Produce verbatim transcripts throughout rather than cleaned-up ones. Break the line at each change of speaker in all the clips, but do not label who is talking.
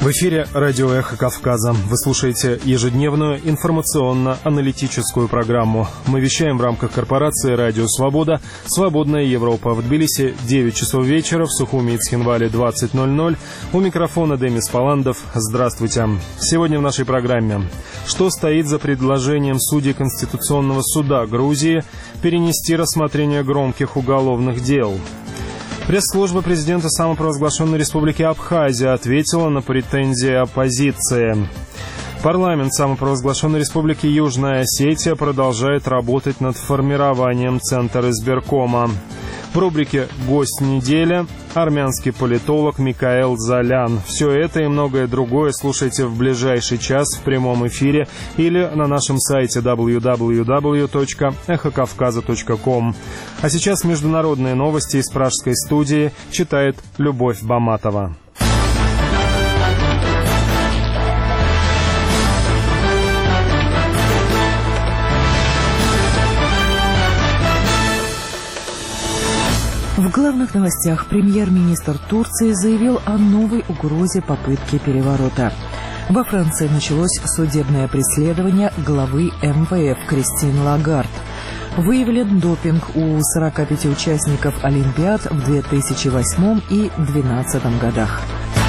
В эфире радио «Эхо Кавказа». Вы слушаете ежедневную информационно-аналитическую программу. Мы вещаем в рамках корпорации «Радио Свобода», «Свободная Европа». В Тбилиси девять часов вечера, в Сухуми и Цхинвале двадцать ноль ноль. У микрофона Демис Паландов. Здравствуйте. Сегодня в нашей программе. Что стоит за предложением судей Конституционного суда Грузии перенести рассмотрение громких уголовных дел? Пресс-служба президента самопровозглашенной республики Абхазия ответила на претензии оппозиции. Парламент самопровозглашенной республики Южная Осетия продолжает работать над формированием Центра избиркома. В рубрике «Гость недели» армянский политолог Микаэл Залян. Все это и многое другое слушайте в ближайший час в прямом эфире или на нашем сайте дабл ю дабл ю дабл ю точка эхо кавказа точка ком. А сейчас международные новости из пражской студии читает Любовь Баматова.
В главных новостях премьер-министр Турции заявил о новой угрозе попытки переворота. Во Франции началось судебное преследование главы эм вэ эф Кристин Лагард. Выявлен допинг у сорока пяти участников Олимпиад в две тысячи восьмом и две тысячи двенадцатом годах.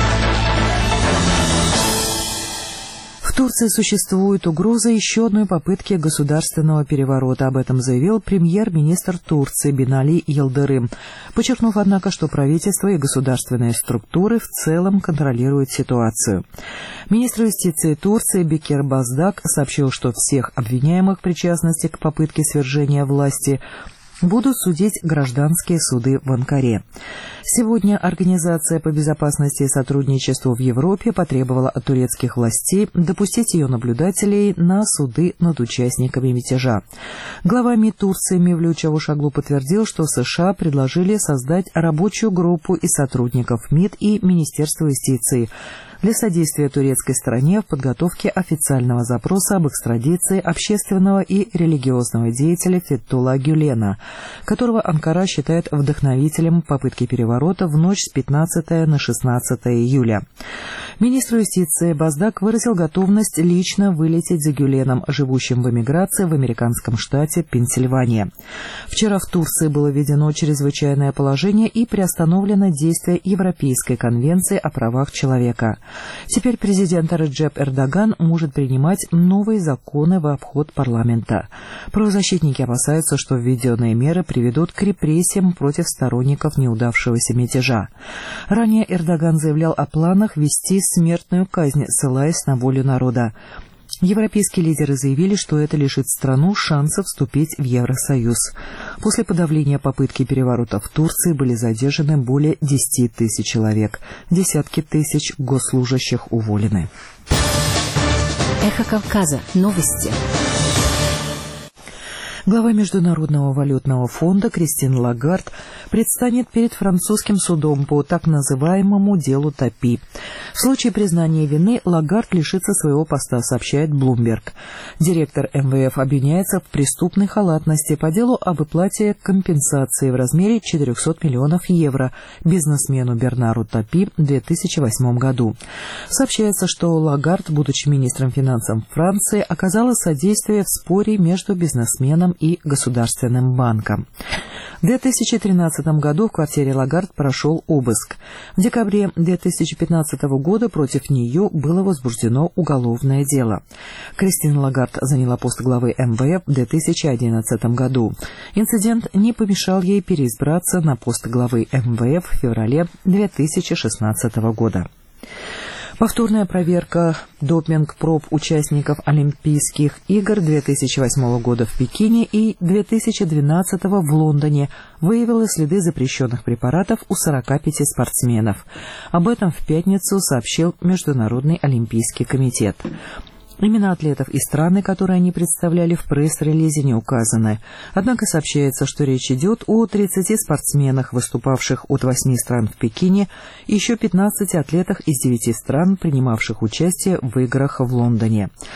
В Турции существует угроза еще одной попытки государственного переворота. Об этом заявил премьер-министр Турции Бинали Йылдырым, подчеркнув, однако, что правительство и государственные структуры в целом контролируют ситуацию. Министр юстиции Турции Бекир Боздак сообщил, что всех обвиняемых в причастности к попытке свержения власти будут судить гражданские суды в Анкаре. Сегодня Организация по безопасности и сотрудничеству в Европе потребовала от турецких властей допустить ее наблюдателей на суды над участниками мятежа. Глава МИД Турции Мевлют Чавушоглу подтвердил, что США предложили создать рабочую группу из сотрудников МИД и Министерства юстиции для содействия турецкой стороне в подготовке официального запроса об экстрадиции общественного и религиозного деятеля Фетхулла Гюлена, которого Анкара считает вдохновителем попытки переворота в ночь с пятнадцатого на шестнадцатое июля. Министр юстиции Боздак выразил готовность лично вылететь за Гюленом, живущим в эмиграции в американском штате Пенсильвания. Вчера в Турции было введено чрезвычайное положение и приостановлено действие Европейской конвенции о правах человека. Теперь президент Реджеп Эрдоган может принимать новые законы в обход парламента. Правозащитники опасаются, что введенные меры приведут к репрессиям против сторонников неудавшегося мятежа. Ранее Эрдоган заявлял о планах ввести смертную казнь, ссылаясь на волю народа. Европейские лидеры заявили, что это лишит страну шанса вступить в Евросоюз. После подавления попытки переворота в Турции были задержаны более десяти тысяч человек. Десятки тысяч госслужащих уволены.
Эхо Кавказа. Новости.
Глава Международного валютного фонда Кристин Лагард предстанет перед французским судом по так называемому делу Тапи. В случае признания вины Лагард лишится своего поста, сообщает Bloomberg. Директор эм вэ эф обвиняется в преступной халатности по делу о выплате компенсации в размере четырехсот миллионов евро бизнесмену Бернару Тапи в две тысячи восьмом году. Сообщается, что Лагард, будучи министром финансов Франции, оказала содействие в споре между бизнесменом и Государственным банком. В две тысячи тринадцатом году в квартире Лагард прошел обыск. В декабре две тысячи пятнадцатого года против нее было возбуждено уголовное дело. Кристин Лагард заняла пост главы эм вэ эф в две тысячи одиннадцатом году. Инцидент не помешал ей переизбраться на пост главы эм вэ эф в феврале две тысячи шестнадцатого года. Повторная проверка допинг-проб участников Олимпийских игр две тысячи восьмого года в Пекине и две тысячи двенадцатого в Лондоне выявила следы запрещенных препаратов у сорока пяти спортсменов. Об этом в пятницу сообщил Международный олимпийский комитет. Имена атлетов и страны, которые они представляли, в пресс-релизе не указаны. Однако сообщается, что речь идет о тридцати спортсменах, выступавших от восьми стран в Пекине, и еще пятнадцати атлетах из девяти стран, принимавших участие в играх в Лондоне.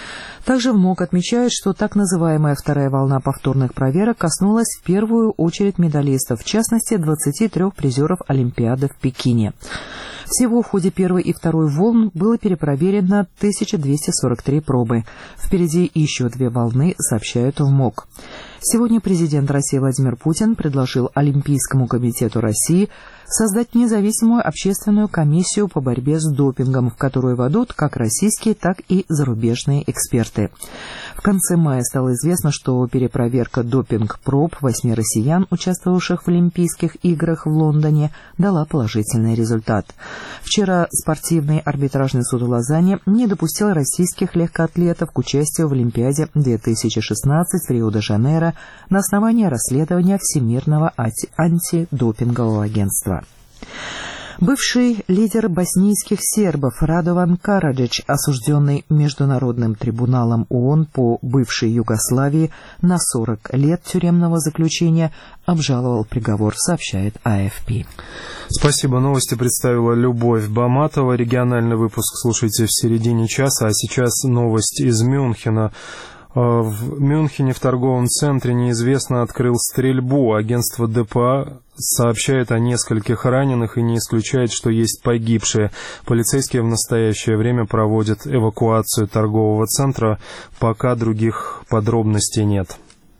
Также в МОК отмечают, что так называемая вторая волна повторных проверок коснулась в первую очередь медалистов, в частности, двадцати трёх призеров Олимпиады в Пекине. Всего в ходе первой и второй волн было перепроверено тысяча двести сорок три пробы. Впереди еще две волны, сообщают в МОК. Сегодня президент России Владимир Путин предложил Олимпийскому комитету России создать независимую общественную комиссию по борьбе с допингом, в которую войдут как российские, так и зарубежные эксперты. В конце мая стало известно, что перепроверка допинг-проб восьми россиян, участвовавших в Олимпийских играх в Лондоне, дала положительный результат. Вчера спортивный арбитражный суд в Лозанне не допустил российских легкоатлетов к участию в Олимпиаде две тысячи шестнадцать в Рио-де-Жанейро на основании расследования Всемирного антидопингового агентства. Бывший лидер боснийских сербов Радован Караджич, осужденный Международным трибуналом ООН по бывшей Югославии на сорок лет тюремного заключения, обжаловал приговор, сообщает А Эф Пи.
Спасибо. Новости представила Любовь Баматова. Региональный выпуск слушайте в середине часа, а сейчас новость из Мюнхена. В Мюнхене в торговом центре неизвестно открыл стрельбу. Агентство Дэ Пэ А сообщает о нескольких раненых и не исключает, что есть погибшие. Полицейские в настоящее время проводят эвакуацию торгового центра, пока других подробностей нет.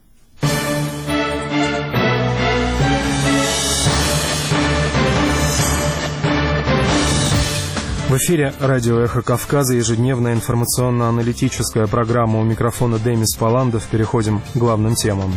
В эфире радио «Эхо Кавказа», ежедневная информационно-аналитическая программа. У микрофона Демис Паландов. Переходим к главным темам.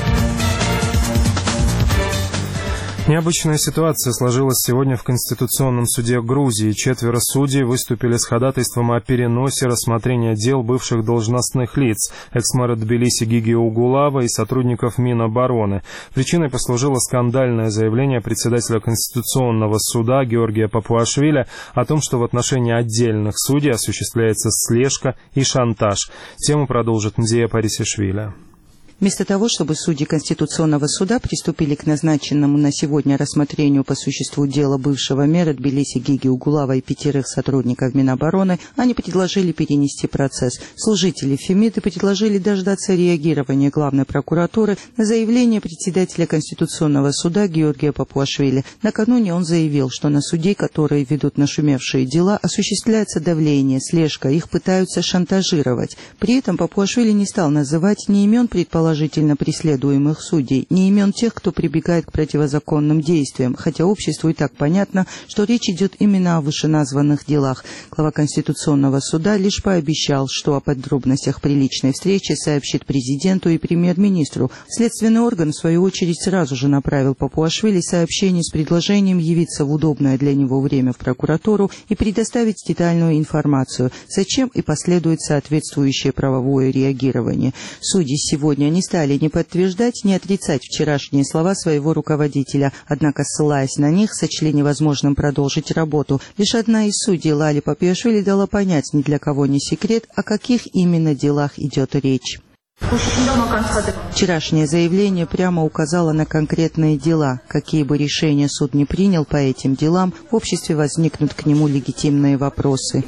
Необычная ситуация сложилась сегодня в Конституционном суде Грузии. Четверо судей выступили с ходатайством о переносе рассмотрения дел бывших должностных лиц, экс-мэра Тбилиси Гиги Угулава и сотрудников Минобороны. Причиной послужило скандальное заявление председателя Конституционного суда Георгия Папуашвили о том, что в отношении отдельных судей осуществляется слежка и шантаж. Тему продолжит Мдия Парисишвили.
Вместо того, чтобы судьи Конституционного суда приступили к назначенному на сегодня рассмотрению по существу дела бывшего мэра Тбилиси Гиги Угулава и пятерых сотрудников Минобороны, они предложили перенести процесс. Служители Фемиды предложили дождаться реагирования главной прокуратуры на заявление председателя Конституционного суда Георгия Папуашвили. Накануне он заявил, что на судей, которые ведут нашумевшие дела, осуществляется давление, слежка, их пытаются шантажировать. При этом Папуашвили не стал называть ни имен предположительных положительно преследуемых судей, не имен тех, кто прибегает к противозаконным действиям, хотя обществу и так понятно, что речь идет именно о вышеназванных делах. Глава Конституционного суда лишь пообещал, что о подробностях при личной встрече сообщит президенту и премьер-министру. Следственный орган, в свою очередь, сразу же направил Папуашвили сообщение с предложением явиться в удобное для него время в прокуратуру и предоставить детальную информацию, зачем и последует соответствующее правовое реагирование. Судьи сегодня не стали ни подтверждать, ни отрицать вчерашние слова своего руководителя, однако, ссылаясь на них, сочли невозможным продолжить работу. Лишь одна из судей, Лали Папиашвили, дала понять, ни для кого не секрет, о каких именно делах идет речь. Вчерашнее заявление прямо указало на конкретные дела. Какие бы решения суд ни принял по этим делам, в обществе возникнут к нему легитимные вопросы.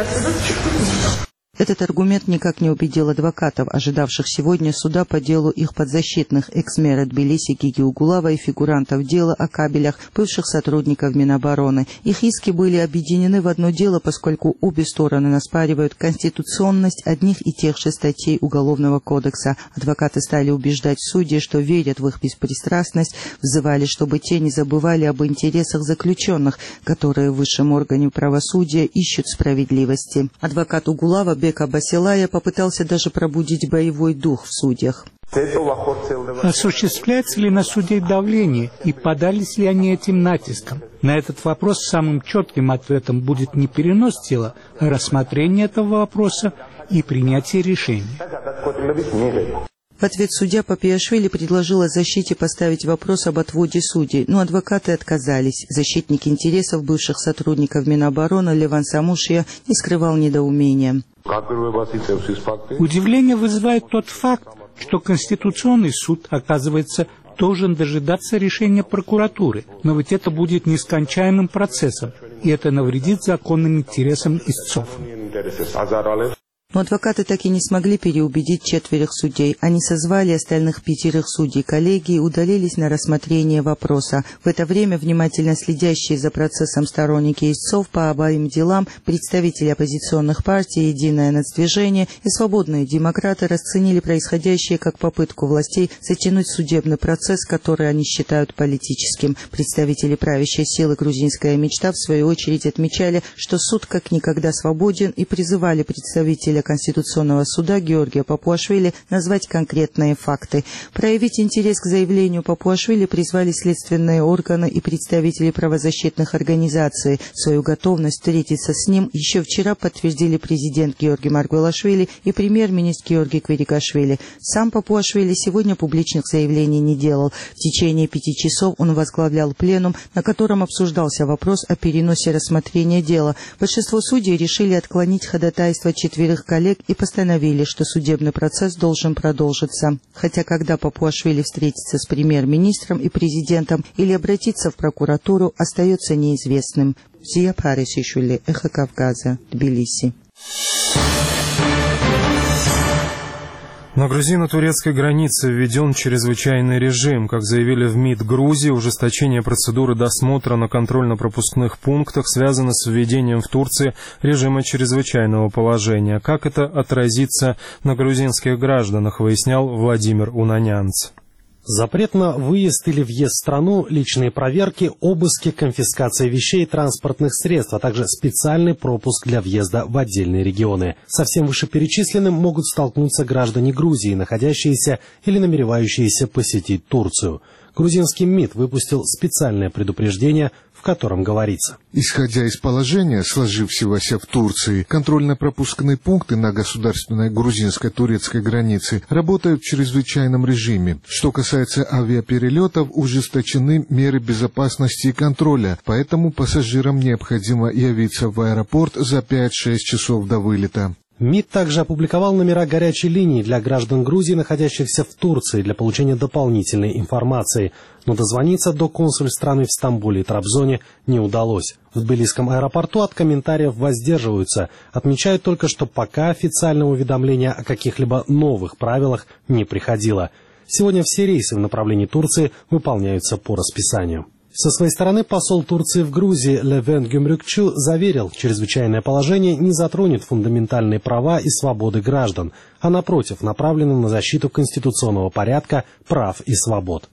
Этот аргумент никак не убедил адвокатов, ожидавших сегодня суда по делу их подзащитных, экс-мэра Тбилиси Гиги Угулава и фигурантов дела о кабелях, бывших сотрудников Минобороны. Их иски были объединены в одно дело, поскольку обе стороны наспаривают конституционность одних и тех же статей Уголовного кодекса. Адвокаты стали убеждать судей, что верят в их беспристрастность, взывали, чтобы те не забывали об интересах заключенных, которые в высшем органе правосудия ищут справедливости. Адвокат Угулава Бека Басилая попытался даже пробудить боевой дух в судьях.
Осуществляется ли на судей давление и поддались ли они этим натискам? На этот вопрос самым четким ответом будет не перенос дела, а рассмотрение этого вопроса и принятие решения.
В ответ судья Папиашвили предложила защите поставить вопрос об отводе судей, но адвокаты отказались. Защитник интересов бывших сотрудников Минобороны Леван Самушия не скрывал недоумения.
Удивление вызывает тот факт, что Конституционный суд, оказывается, должен дожидаться решения прокуратуры. Но ведь это будет нескончаемым процессом, и это навредит законным интересам истцов.
Но адвокаты так и не смогли переубедить четверых судей. Они созвали остальных пятерых судей коллегии и удалились на рассмотрение вопроса. В это время внимательно следящие за процессом сторонники истцов по обоим делам, представители оппозиционных партий, Единое нацдвижение и свободные демократы расценили происходящее как попытку властей затянуть судебный процесс, который они считают политическим. Представители правящей силы «Грузинская мечта» в свою очередь отмечали, что суд как никогда свободен, и призывали представителя Конституционного суда Георгия Папуашвили назвать конкретные факты. Проявить интерес к заявлению Папуашвили призвали следственные органы и представители правозащитных организаций. Свою готовность встретиться с ним еще вчера подтвердили президент Георгий Маргвелашвили и премьер-министр Георгий Квирикашвили. Сам Папуашвили сегодня публичных заявлений не делал. В течение пяти часов он возглавлял пленум, на котором обсуждался вопрос о переносе рассмотрения дела. Большинство судей решили отклонить ходатайство четверых коллег и постановили, что судебный процесс должен продолжиться. Хотя когда Папуашвили встретится с премьер-министром и президентом или обратиться в прокуратуру, остается неизвестным. Зия Парисишвили, Эхо Кавказа, Тбилиси.
На грузино-турецкой границе введен чрезвычайный режим. Как заявили в МИД Грузии, ужесточение процедуры досмотра на контрольно-пропускных пунктах связано с введением в Турции режима чрезвычайного положения. Как это отразится на грузинских гражданах, выяснял Владимир Унанянц.
Запрет на выезд или въезд в страну, личные проверки, обыски, конфискация вещей и транспортных средств, а также специальный пропуск для въезда в отдельные регионы. Со всем вышеперечисленным могут столкнуться граждане Грузии, находящиеся или намеревающиеся посетить Турцию. Грузинский МИД выпустил специальное предупреждение, в котором говорится:
исходя из положения, сложившегося в Турции, контрольно-пропускные пункты на государственной грузинско-турецкой границе работают в чрезвычайном режиме. Что касается авиаперелетов, ужесточены меры безопасности и контроля, поэтому пассажирам необходимо явиться в аэропорт за пять-шесть часов до вылета.
МИД также опубликовал номера горячей линии для граждан Грузии, находящихся в Турции, для получения дополнительной информации. Но дозвониться до консульств страны в Стамбуле и Трабзоне не удалось. В Тбилисском аэропорту от комментариев воздерживаются. Отмечают только, что пока официального уведомления о каких-либо новых правилах не приходило. Сегодня все рейсы в направлении Турции выполняются по расписанию. Со своей стороны посол Турции в Грузии Левент Гюмрюкчу заверил, чрезвычайное положение не затронет фундаментальные права и свободы граждан, а напротив направлено на защиту конституционного порядка, прав и свобод.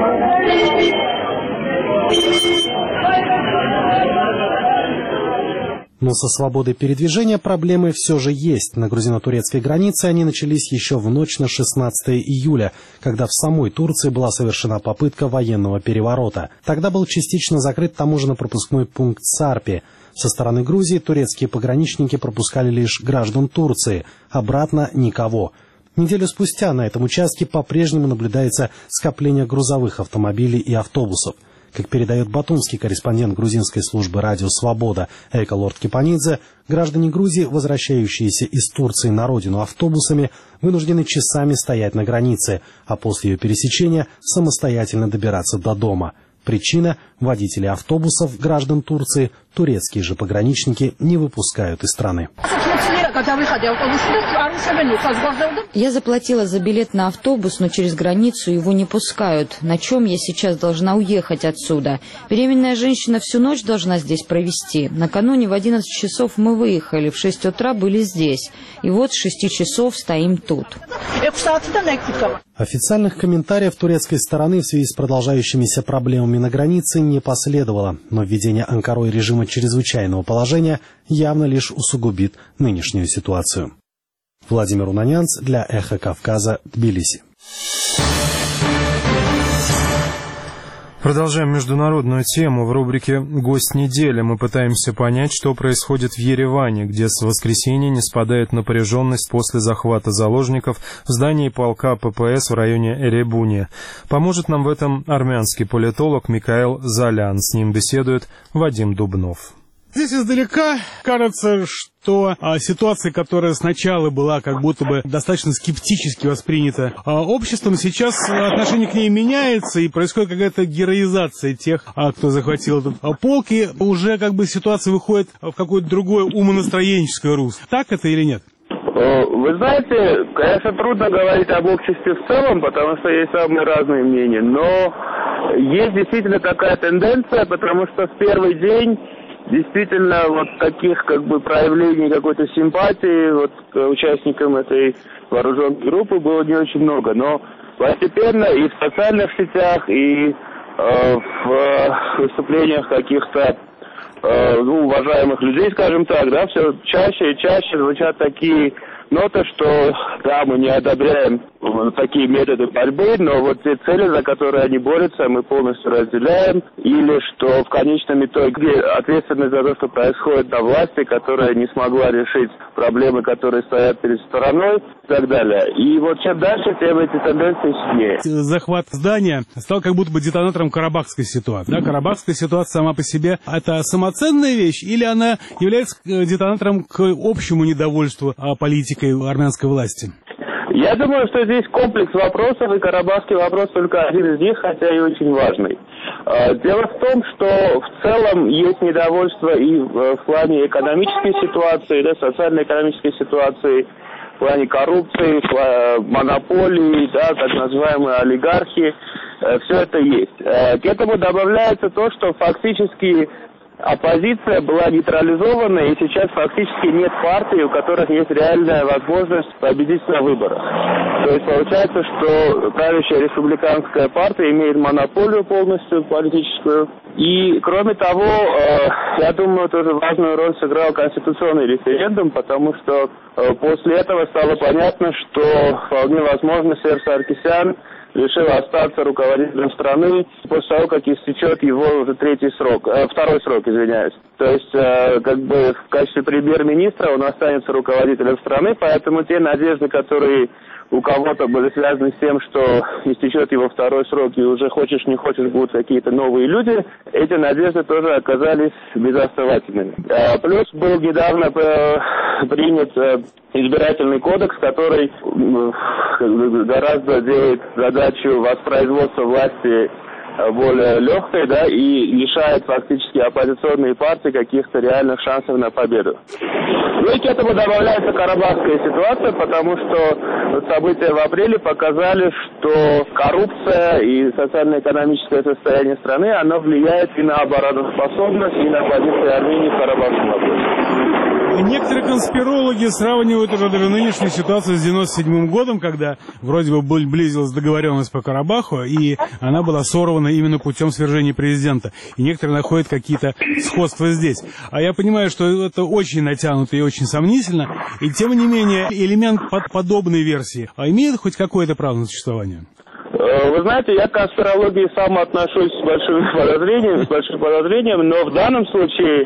Но со свободой передвижения проблемы все же есть. На грузино-турецкой границе они начались еще в ночь на шестнадцатое июля, когда в самой Турции была совершена попытка военного переворота. Тогда был частично закрыт таможенно-пропускной пункт Сарпи. Со стороны Грузии турецкие пограничники пропускали лишь граждан Турции, обратно никого. Неделю спустя на этом участке по-прежнему наблюдается скопление грузовых автомобилей и автобусов. Как передает батумский корреспондент грузинской службы «Радио Свобода» Эколорд Кипанидзе, граждане Грузии, возвращающиеся из Турции на родину автобусами, вынуждены часами стоять на границе, а после ее пересечения самостоятельно добираться до дома. Причина – водители автобусов, граждан Турции, турецкие же пограничники не выпускают из страны.
Я заплатила за билет на автобус, но через границу его не пускают. На чем я сейчас должна уехать отсюда? Беременная женщина всю ночь должна здесь провести. Накануне в одиннадцать часов мы выехали, в шесть утра были здесь. И вот с шести часов стоим тут.
Официальных комментариев турецкой стороны в связи с продолжающимися проблемами на границе не последовало, но введение Анкарой режима чрезвычайного положения явно лишь усугубит нынешнюю ситуацию. Владимир Унанянц для Эхо Кавказа, Тбилиси.
Продолжаем международную тему. В рубрике «Гость недели» мы пытаемся понять, что происходит в Ереване, где с воскресенья не спадает напряженность после захвата заложников в здании полка ППС в районе Эребуни. Поможет нам в этом армянский политолог Микаэл Залян. С ним беседует Вадим Дубнов.
Здесь издалека кажется, что а, ситуация, которая сначала была как будто бы достаточно скептически воспринята а, обществом, сейчас отношение к ней меняется и происходит какая-то героизация тех, а, кто захватил этот а, полк, и уже как бы ситуация выходит в какое-то другое умонастроенческое русло. Так это или нет?
Вы знаете, конечно, трудно говорить об обществе в целом, потому что есть самые разные мнения, но есть действительно такая тенденция, потому что в первый день действительно вот таких как бы проявлений какой-то симпатии вот к участникам этой вооруженной группы было не очень много, но постепенно и в социальных сетях, и э, в выступлениях каких-то э, ну, уважаемых людей, скажем так, да, все чаще и чаще звучат такие ноты, что да, мы не одобряем такие методы борьбы, но вот те цели, за которые они борются, мы полностью разделяем, или что в конечном итоге ответственность за то, что происходит на власти, которая не смогла решить проблемы, которые стоят перед стороной и так далее. И вот чем дальше, тем эти тенденции сильнее.
Захват здания стал как будто бы детонатором карабахской ситуации. Да? Карабахская ситуация сама по себе — это самоценная вещь, или она является детонатором к общему недовольству политикой армянской власти?
Я думаю, что здесь комплекс вопросов, и карабахский вопрос только один из них, хотя и очень важный. Дело в том, что в целом есть недовольство и в плане экономической ситуации, да, социально-экономической ситуации, в плане коррупции, монополии, да, так называемые олигархи. Все это есть. К этому добавляется то, что фактически оппозиция была нейтрализована, и сейчас фактически нет партий, у которых есть реальная возможность победить на выборах. То есть получается, что правящая республиканская партия имеет монополию полностью политическую. И, кроме того, я думаю, тоже важную роль сыграл конституционный референдум, потому что после этого стало понятно, что вполне возможно Серж Саркисян решил остаться руководителем страны после того, как истечет его уже третий срок, э, второй срок, извиняюсь. То есть, э, как бы в качестве премьер-министра он останется руководителем страны, поэтому те надежды, которые у кого-то были связаны с тем, что истечет его второй срок, и уже хочешь не хочешь будут какие-то новые люди, эти надежды тоже оказались безосновательными. Э, плюс был недавно э, принят э, избирательный кодекс, который э, гораздо делает задачу воспроизводства власти более легкой, да, и лишает фактически оппозиционные партии каких-то реальных шансов на победу. Ну и к этому добавляется карабахская ситуация, потому что события в апреле показали, что коррупция и социально-экономическое состояние страны, оно влияет и на обороноспособность, и на позиции Армении в карабахском вопросе.
Некоторые конспирологи сравнивают уже даже нынешнюю ситуацию с девяносто седьмым годом, когда вроде бы близилась договоренность по Карабаху, и она была сорвана именно путем свержения президента. И некоторые находят какие-то сходства здесь. А я понимаю, что это очень натянуто и очень сомнительно, и тем не менее элемент под подобной версии а имеет хоть какое-то право на существование?
Вы знаете, я к конспирологии сам отношусь с большим подозрением, с большим подозрением, но в данном случае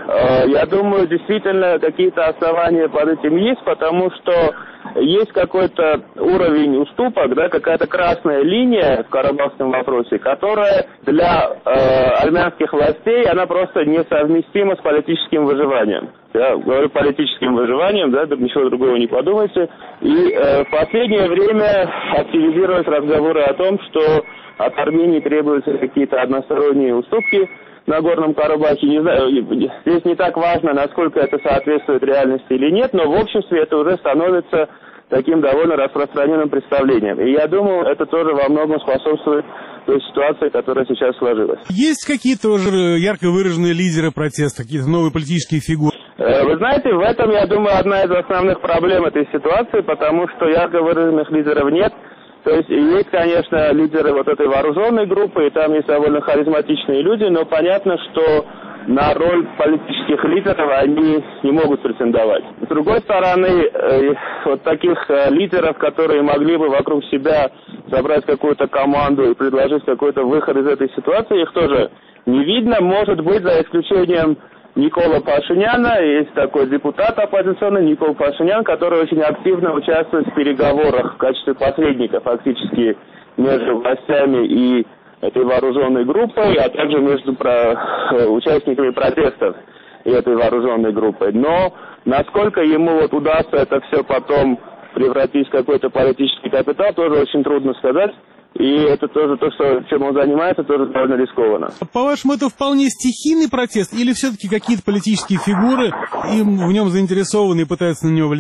я думаю, действительно какие-то основания под этим есть, потому что есть какой-то уровень уступок, да, какая-то красная линия в карабахском вопросе, которая для э, армянских властей, она просто несовместима с политическим выживанием. Я говорю политическим выживанием, да, ничего другого не подумайте. И э, в последнее время активизировались разговоры о том, что от Армении требуются какие-то односторонние уступки на Горном Карабахе. Не знаю, здесь не так важно, насколько это соответствует реальности или нет, но в обществе это уже становится таким довольно распространенным представлением. И я думаю, это тоже во многом способствует той ситуации, которая сейчас сложилась.
Есть какие-то уже ярко выраженные лидеры протеста, какие-то новые политические фигуры?
Вы знаете, в этом, я думаю, одна из основных проблем этой ситуации, потому что ярко выраженных лидеров нет. То есть есть, конечно, лидеры вот этой вооруженной группы, и там есть довольно харизматичные люди, но понятно, что на роль политических лидеров они не могут претендовать. С другой стороны, э, вот таких э, лидеров, которые могли бы вокруг себя собрать какую-то команду и предложить какой-то выход из этой ситуации, их тоже не видно. Может быть, за исключением Никола Пашиняна, есть такой депутат оппозиционный Никола Пашинян, который очень активно участвует в переговорах в качестве посредника фактически между властями и этой вооруженной группой, а также между про... участниками протестов и этой вооруженной группой. Но насколько ему вот удастся это все потом превратить в какой-то политический капитал, тоже очень трудно сказать. И это тоже то, что, чем он занимается, тоже довольно рискованно.
По-вашему, это вполне стихийный протест или все-таки какие-то политические фигуры им в нем заинтересованы и пытаются на него влиять?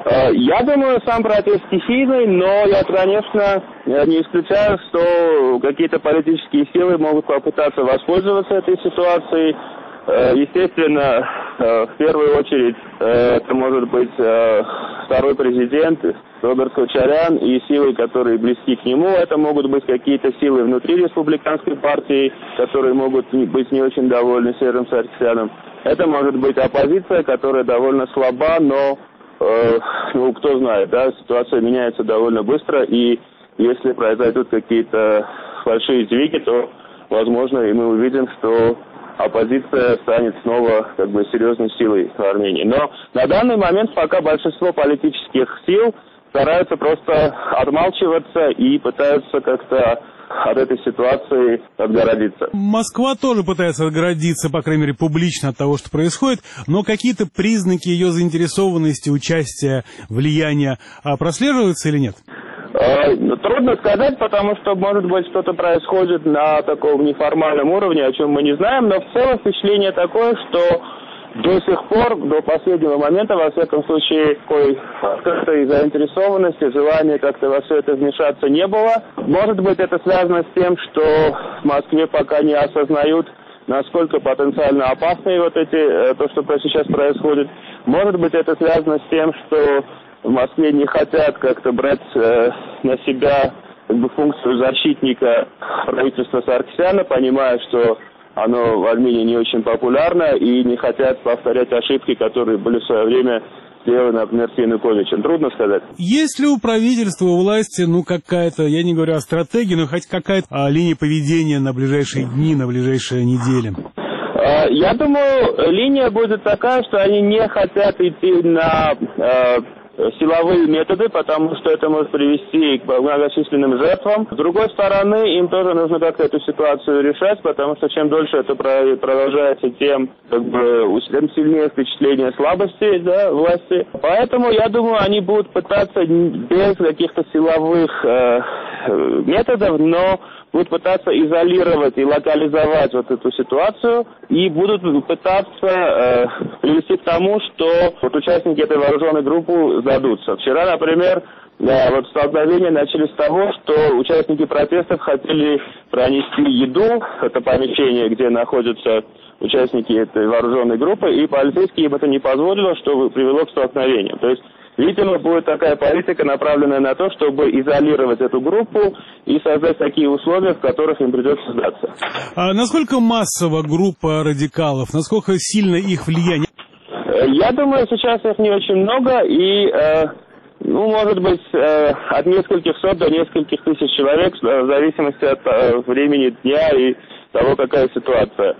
Я думаю, сам протест стихийный, но я, конечно, не исключаю, что какие-то политические силы могут попытаться воспользоваться этой ситуацией. Естественно, в первую очередь, это может быть второй президент Роберт Кочарян и силы, которые близки к нему. Это могут быть какие-то силы внутри республиканской партии, которые могут быть не очень довольны Сержем Саркисяном. Это может быть оппозиция, которая довольно слаба, но, э, ну, кто знает, да, ситуация меняется довольно быстро, и если произойдут какие-то большие сдвиги, то, возможно, и мы увидим, что оппозиция станет снова как бы серьезной силой в Армении. Но на данный момент пока большинство политических сил стараются просто отмалчиваться и пытаются как-то от этой ситуации отгородиться.
Москва тоже пытается отгородиться, по крайней мере, публично от того, что происходит, но какие-то признаки ее заинтересованности, участия, влияния прослеживаются или нет?
Трудно сказать, потому что, может быть, что-то происходит на таком неформальном уровне, о чем мы не знаем, но в целом впечатление такое, что до сих пор, до последнего момента, во всяком случае, такой открытой заинтересованности, желания как-то во все это вмешаться не было. Может быть, это связано с тем, что в Москве пока не осознают, насколько потенциально опасны вот эти, то, что сейчас происходит. Может быть, это связано с тем, что в Москве не хотят как-то брать э, на себя как бы функцию защитника правительства Саркисяна, понимая, что оно в Армении не очень популярно, и не хотят повторять ошибки, которые были в свое время сделаны, например, с Януковичем. Трудно сказать.
Есть ли у правительства, у власти, ну, какая-то, я не говорю о стратегии, но хоть какая-то а, линия поведения на ближайшие дни, на ближайшие недели?
Я думаю, линия будет такая, что они не хотят идти на э, силовые методы, потому что это может привести к многочисленным жертвам. С другой стороны, им тоже нужно как-то эту ситуацию решать, потому что чем дольше это продолжается, тем, как бы, тем сильнее впечатление слабости, да, власти. Поэтому, я думаю, они будут пытаться без каких-то силовых э, методов, но будут пытаться изолировать и локализовать вот эту ситуацию и будут пытаться э, привести к тому, что вот участники этой вооруженной группы сдадутся. Вчера, например, да, вот столкновения начались с того, что участники протестов хотели пронести еду, это помещение, где находятся участники этой вооруженной группы, и полицейские им это не позволило, что привело к столкновениям. То есть, видимо, будет такая политика, направленная на то, чтобы изолировать эту группу и создать такие условия, в которых им придется сдаться.
А насколько массова группа радикалов? Насколько сильно их влияние?
Я думаю, сейчас их не очень много, и, э, ну, может быть, э, от нескольких сот до нескольких тысяч человек, в зависимости от э, времени дня и того, какая ситуация.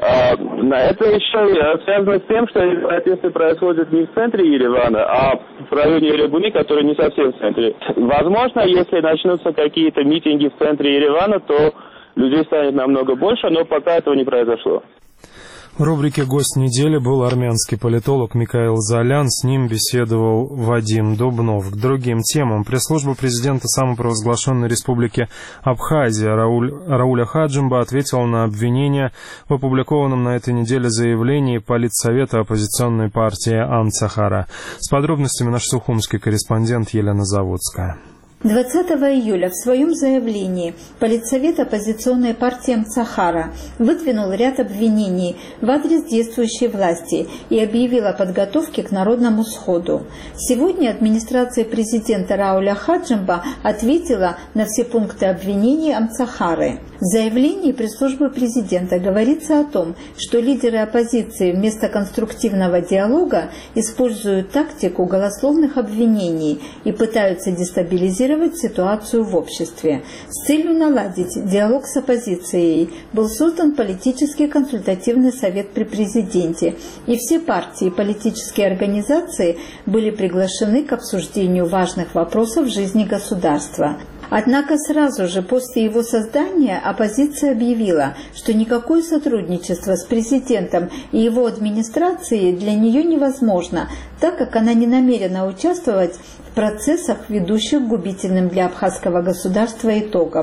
Это еще связано с тем, что протесты происходят не в центре Еревана, а в районе Еребуни, который не совсем в центре. Возможно, если начнутся какие-то митинги в центре Еревана, то людей станет намного больше, но пока этого не произошло.
В рубрике «Гость недели» был армянский политолог Микаил Золян. С ним беседовал Вадим Дубнов. К другим темам. Пресс-служба президента самопровозглашенной республики Абхазия Рауль, Рауля Хаджимба ответила на обвинения в опубликованном на этой неделе заявлении Политсовета оппозиционной партии Амцахара. С подробностями наш сухумский корреспондент Елена Заводская.
двадцатого июля в своем заявлении Политсовет оппозиционной партии Амцахара выдвинул ряд обвинений в адрес действующей власти и объявил о подготовке к народному сходу. Сегодня администрация президента Рауля Хаджимба ответила на все пункты обвинений Амцахары. В заявлении пресс-службы президента говорится о том, что лидеры оппозиции вместо конструктивного диалога используют тактику голословных обвинений и пытаются дестабилизировать ситуацию в обществе. С целью наладить диалог с оппозицией был создан политический консультативный совет при президенте, и все партии и политические организации были приглашены к обсуждению важных вопросов жизни государства. Однако сразу же после его создания оппозиция объявила, что никакое сотрудничество с президентом и его администрацией для нее невозможно, так как она не намерена участвовать в процессах, ведущих к губительным для абхазского государства итогам.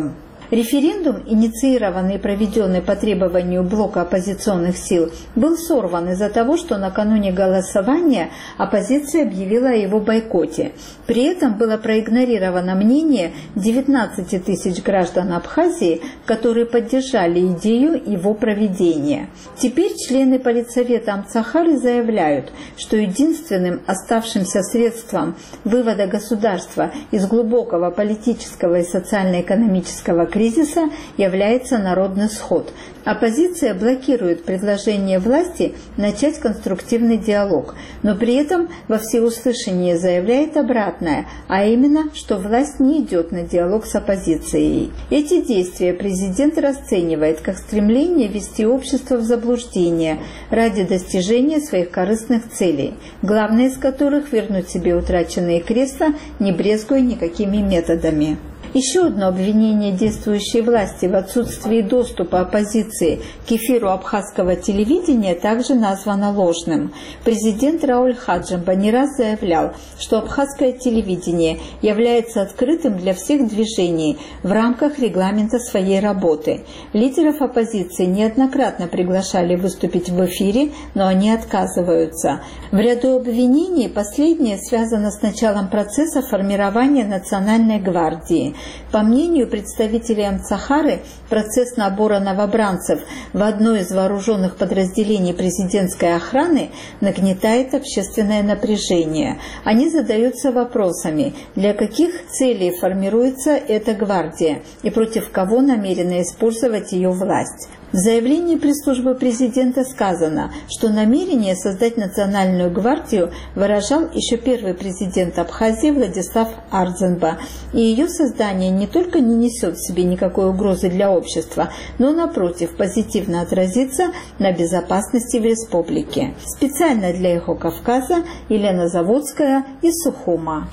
Референдум, инициированный и проведенный по требованию блока оппозиционных сил, был сорван из-за того, что накануне голосования оппозиция объявила о его бойкоте. При этом было проигнорировано мнение девятнадцати тысяч граждан Абхазии, которые поддержали идею его проведения. Теперь члены Политсовета Амцахары заявляют, что единственным оставшимся средством вывода государства из глубокого политического и социально-экономического кризиса является народный сход. Оппозиция блокирует предложение власти начать конструктивный диалог, но при этом во всеуслышание заявляет обратное, а именно, что власть не идет на диалог с оппозицией. Эти действия президент расценивает как стремление ввести общество в заблуждение ради достижения своих корыстных целей, главное из которых вернуть себе утраченные кресла, не брезгуя никакими методами. Еще одно обвинение действующей власти в отсутствии доступа оппозиции к эфиру абхазского телевидения также названо ложным. Президент Рауль Хаджимба не раз заявлял, что абхазское телевидение является открытым для всех движений в рамках регламента своей работы. Лидеров оппозиции неоднократно приглашали выступить в эфире, но они отказываются. В ряду обвинений последнее связано с началом процесса формирования Национальной гвардии. По мнению представителей Амцахары, процесс набора новобранцев в одно из вооруженных подразделений президентской охраны нагнетает общественное напряжение. Они задаются вопросами, для каких целей формируется эта гвардия и против кого намерена использовать ее власть. В заявлении пресс-службы президента сказано, что намерение создать национальную гвардию выражал еще первый президент Абхазии Владислав Ардзенба, и ее создание не только не несет в себе никакой угрозы для общества, но, напротив, позитивно отразится на безопасности в республике. Специально для «Эхо Кавказа» Елена Заводская из Сухума.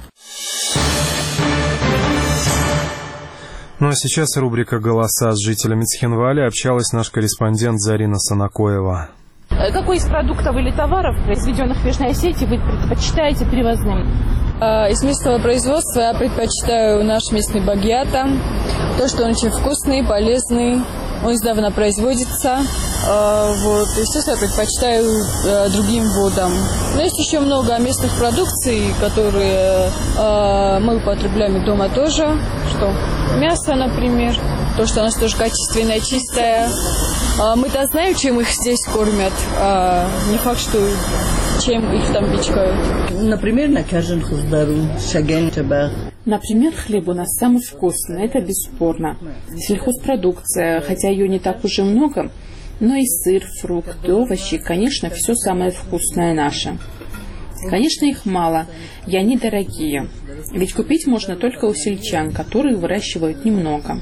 Ну а сейчас рубрика «Голоса» с жителями Цхинвали общалась наш корреспондент Зарина Санакоева.
Какой из продуктов или товаров, произведенных в Южной Осетии, вы предпочитаете привозным?
Из местного производства я предпочитаю наш местный багьята. То, что он очень вкусный, полезный, он издавна производится. Вот. Естественно, я предпочитаю другим водам. Но есть еще много местных продукций, которые мы употребляем дома тоже. Что? Мясо, например. То, что у нас тоже качественное, чистое. Мы-то знаем, чем их здесь кормят. Не факт, что чем их там пичкают.
Например, на каждом хуздару, шаген, табах.
Например, хлеб у нас самый вкусный, это бесспорно. Сельхозпродукция, хотя ее не так уже много, но и сыр, фрукты, овощи, конечно, все самое вкусное наше. Конечно, их мало, и они дорогие. Ведь купить можно только у сельчан, которые выращивают немного.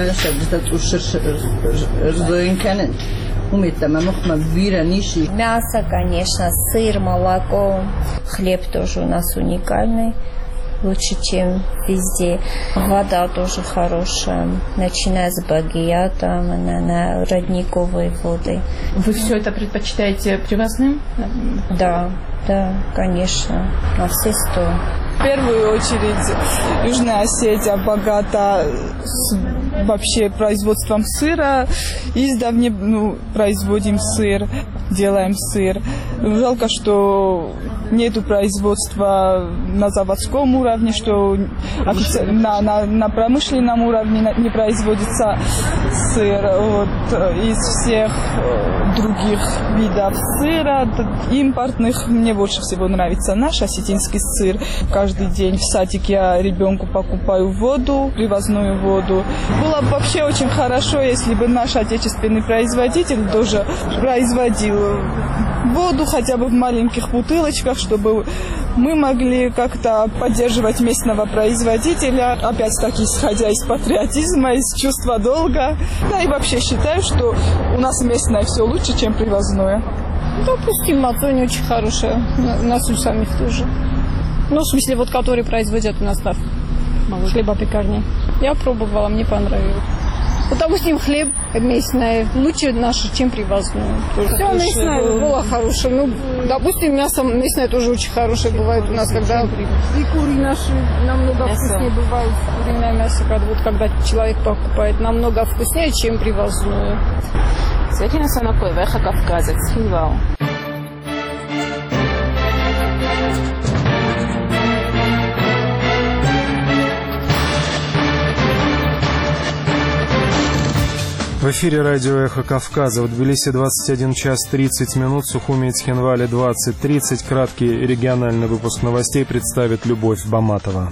Мясо, конечно, сыр, молоко, хлеб тоже у нас уникальный. Лучше, чем везде. Вода тоже хорошая, начиная с багията, на, на родниковой воды.
Вы все это предпочитаете привозным?
Да, да, конечно, на все сто.
В первую очередь Южная Осетия богата вообще производством сыра. Издавна ну, производим сыр, делаем сыр. Жалко, что нету производства на заводском уровне, что на, на, на промышленном уровне не производится сыр. Вот, из всех других видов сыра, импортных, мне больше всего нравится наш осетинский сыр. Каждый день в садик я ребенку покупаю воду, привозную воду. Было бы вообще очень хорошо, если бы наш отечественный производитель тоже производил воду хотя бы в маленьких бутылочках, чтобы мы могли как-то поддерживать местного производителя, опять-таки исходя из патриотизма, из чувства долга. Да и вообще считаю, что у нас местное все лучше, чем привозное.
Допустим, мацони очень хорошая, у нас у самих тоже. Ну, в смысле, вот которые производят у нас на хлебопекарне. Я пробовала, мне понравилось.
Вот, допустим, хлеб местный лучше наш, чем привозной. Все местное было хорошее. Ну, допустим, мясо местное тоже очень хорошее бывает у нас, когда и кури наши намного вкуснее бывают. Куриное мясо, когда, вот, когда человек покупает, намного вкуснее, чем привозное.
Светлана Санакоева, Эхо Кавказа, Цхинвал.
В эфире радио «Эхо Кавказа». В Тбилиси двадцать один час тридцать минут, в Сухуми и Цхинвале двадцать тридцать. Краткий региональный выпуск новостей представит Любовь Баматова.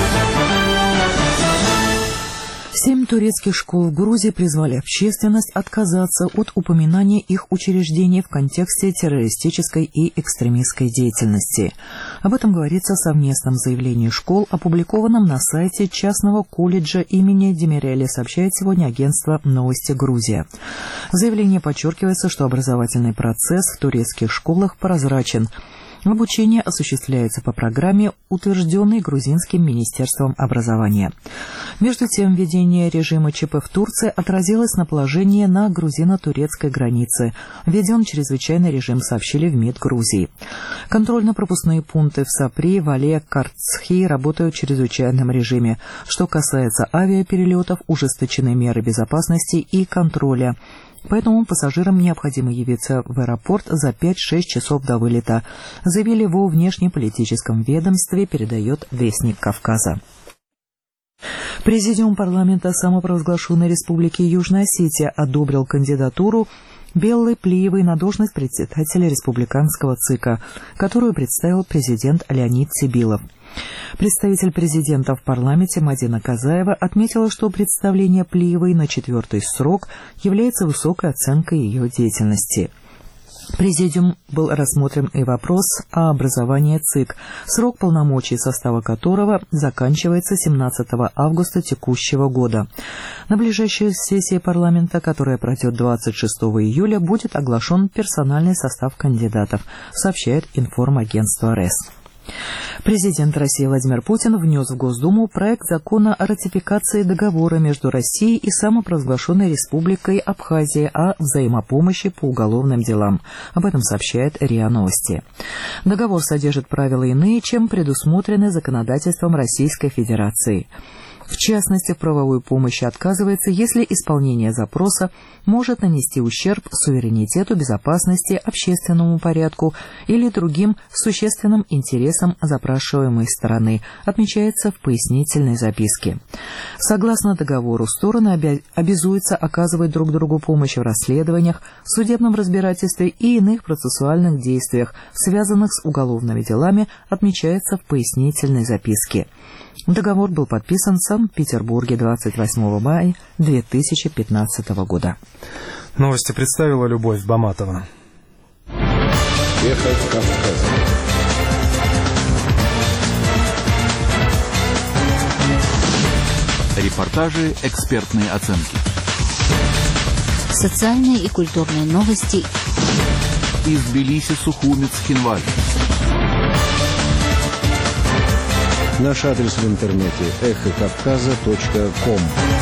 Семь турецких школ в Грузии призвали общественность отказаться от упоминания их учреждений в контексте террористической и экстремистской деятельности. Об этом говорится в совместном заявлении школ, опубликованном на сайте частного колледжа имени Демирели, сообщает сегодня агентство «Новости Грузия». В заявлении подчеркивается, что образовательный процесс в турецких школах прозрачен. Обучение осуществляется по программе, утвержденной грузинским министерством образования. Между тем, введение режима ЧП в Турции отразилось на положении на грузино-турецкой границе. Введен чрезвычайный режим, сообщили в МИД Грузии. Контрольно-пропускные пункты в Сапри, Вале, Карцхи работают в чрезвычайном режиме. Что касается авиаперелетов, ужесточены меры безопасности и контроля. Поэтому пассажирам необходимо явиться в аэропорт за пять-шесть часов до вылета, заявили во внешнеполитическом ведомстве, передает Вестник Кавказа. Президиум парламента самопровозглашенной республики Южная Осетия одобрил кандидатуру Беллы Плиевой на должность председателя республиканского ЦИКа, которую представил президент Леонид Цибилов. Представитель президента в парламенте Мадина Казаева отметила, что представление Плиевой на четвертый срок является высокой оценкой ее деятельности. Президиум был рассмотрен и вопрос о образовании ЦИК, срок полномочий состава которого заканчивается семнадцатого августа текущего года. На ближайшей сессии парламента, которая пройдет двадцать шестого июля, будет оглашен персональный состав кандидатов, сообщает информагентство РЭС. Президент России Владимир Путин внес в Госдуму проект закона о ратификации договора между Россией и самопровозглашенной республикой Абхазия о взаимопомощи по уголовным делам. Об этом сообщает РИА Новости. Договор содержит правила иные, чем предусмотрены законодательством Российской Федерации. В частности, в правовой помощи отказывается, если исполнение запроса может нанести ущерб суверенитету, безопасности, общественному порядку или другим существенным интересам запрашиваемой стороны, отмечается в пояснительной записке. Согласно договору, стороны обя- обязуются оказывать друг другу помощь в расследованиях, судебном разбирательстве и иных процессуальных действиях, связанных с уголовными делами, отмечается в пояснительной записке. Договор был подписан в Санкт-Петербурге двадцать восьмого мая две тысячи пятнадцатого года.
Новости представила Любовь Баматова.
Эхо Кавказа. Репортажи, экспертные оценки.
Социальные и культурные новости.
Из Тбилиси, Сухуми, Цхинваль.
Наш адрес в интернете эхо кавказа точка ком.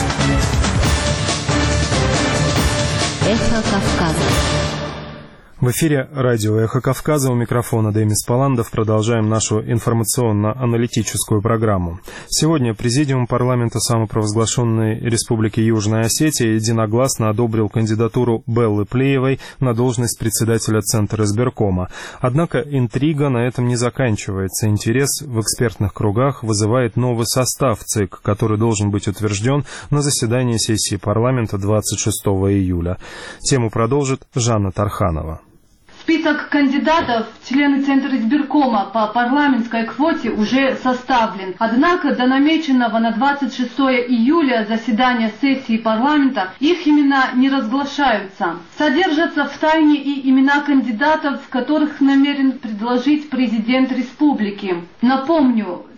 Эхо Кавказа.
В эфире радио «Эхо Кавказа», у микрофона Демис Паландов. Продолжаем нашу информационно-аналитическую программу. Сегодня Президиум парламента самопровозглашенной Республики Южная Осетия единогласно одобрил кандидатуру Беллы Плиевой на должность председателя Центра избиркома. Однако интрига на этом не заканчивается. Интерес в экспертных кругах вызывает новый состав ЦИК, который должен быть утвержден на заседании сессии парламента двадцать шестого июля. Тему продолжит Жанна Тарханова.
Список кандидатов в члены Центра избиркома по парламентской квоте уже составлен. Однако до намеченного на двадцать шестого июля заседания сессии парламента их имена не разглашаются. Содержатся в тайне и имена кандидатов, которых намерен предложить президент республики. Напомню,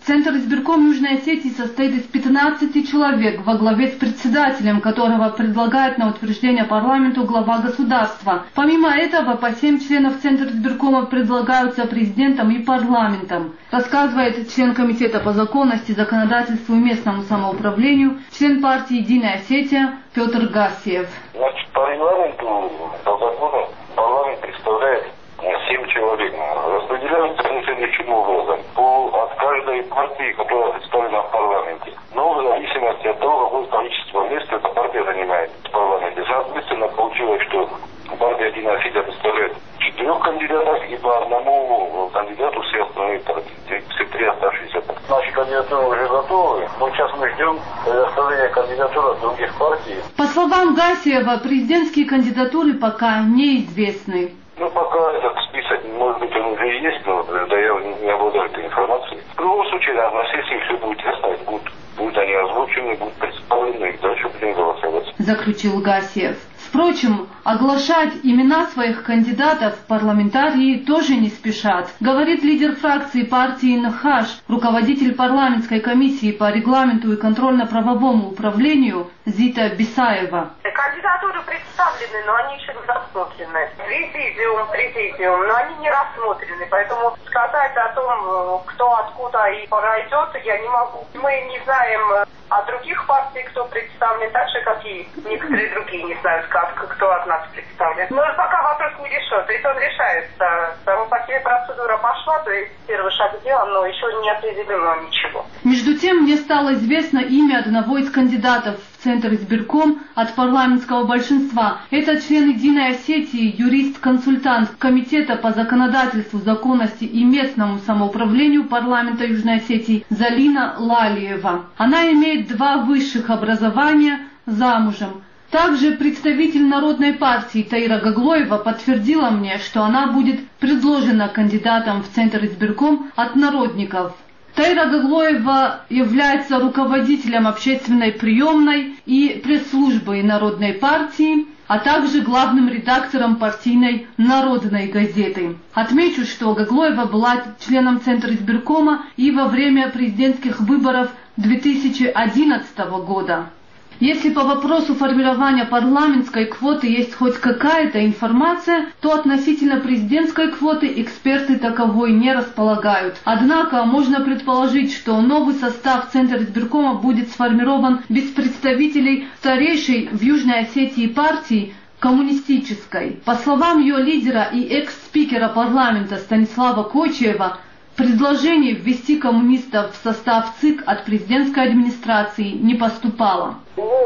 Центр избирком Южной Осетии состоит из пятнадцати человек во главе с председателем, которого предлагает на утверждение парламенту глава государства. Помимо этого, по семь членов Центра избиркома предлагаются президентом и парламентом. Рассказывает член Комитета по законности, законодательству и местному самоуправлению, член партии «Единая Осетия» Петр Гасиев.
Значит, по регламенту, по закону, парламент представляет семь человек. Распределяются они следующим образом. По, от каждой партии, которая представлена в парламенте. Но в зависимости от того, какое количество мест эта партия занимает в парламенте. Соответственно, получилось, что партия «Единая Осетия» представляет четырех кандидатов, и по одному кандидату все остальные партии, все три оставшиеся. Наши кандидатуры уже готовы, но сейчас мы ждем предоставления кандидатур от других партий.
По словам Гасиева, президентские кандидатуры пока неизвестны.
Ну, пока этот список, может быть, он уже есть, но да, я не обладаю этой информацией. В любом случае, да, на сессии все будет ясно, будут, будут они озвучены, будут представлены, и дальше будем голосовать.
Заключил Гасиев. Впрочем, оглашать имена своих кандидатов парламентарии тоже не спешат, говорит лидер фракции партии НХАШ, руководитель парламентской комиссии по регламенту и контрольно-правовому управлению Зита Бисаева.
Кандидатуры представлены, но они еще не рассмотрены. Президиум, президиум, но они не рассмотрены, поэтому сказать о том, кто откуда и пройдет, я не могу. Мы не знаем о других партиях, кто представлен, так же, как и некоторые другие не знают, как, кто от нас представлен. Но пока вопрос не решен, то есть он решается. Сама по себе процедура пошла, то есть первый шаг сделан, но еще не определено ничего.
Между тем, мне стало известно имя одного из кандидатов в Центр избирком от парламентского большинства. Это член «Единой Осетии», юрист-консультант Комитета по законодательству, законности и местному самоуправлению парламента Южной Осетии Залина Лалиева. Она имеет два высших образования, замужем. Также представитель Народной партии Таира Гаглоева подтвердила мне, что она будет предложена кандидатом в Центр избирком от народников. Таира Гаглоева является руководителем общественной приемной и пресс-службы Народной партии, а также главным редактором партийной «Народной газеты». Отмечу, что Гаглоева была членом Центра избиркома и во время президентских выборов две тысячи одиннадцатого года. Если по вопросу формирования парламентской квоты есть хоть какая-то информация, то относительно президентской квоты эксперты таковой не располагают. Однако можно предположить, что новый состав Центра избиркома будет сформирован без представителей старейшей в Южной Осетии партии коммунистической. По словам ее лидера и экс-спикера парламента Станислава Кочиева, предложение ввести коммунистов в состав ЦИК от президентской администрации не поступало.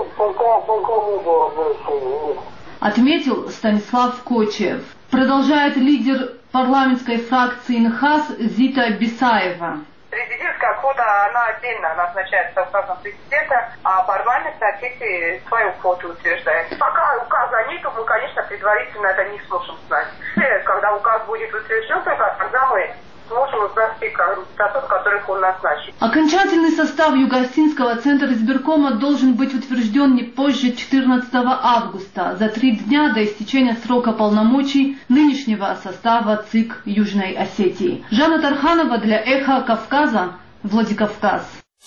Отметил Станислав Кочиев. Продолжает лидер парламентской фракции НХАС Зита Бисаева.
Президентская квота, она отдельно назначается указом президента, а парламент на сессии свою квоту утверждает. Пока указа нету, мы, конечно, предварительно это не сможем знать. Когда указ будет утвержден, тогда мы сможем узнать тех кандидатов, которых он назначит.
Окончательный состав Юго-Осетинского Центра избиркома должен быть утвержден не позже четырнадцатого августа, за три дня до истечения срока полномочий нынешнего состава ЦИК Южной Осетии. Жанна Тарханова для «Эхо Кавказа», Владикавказ.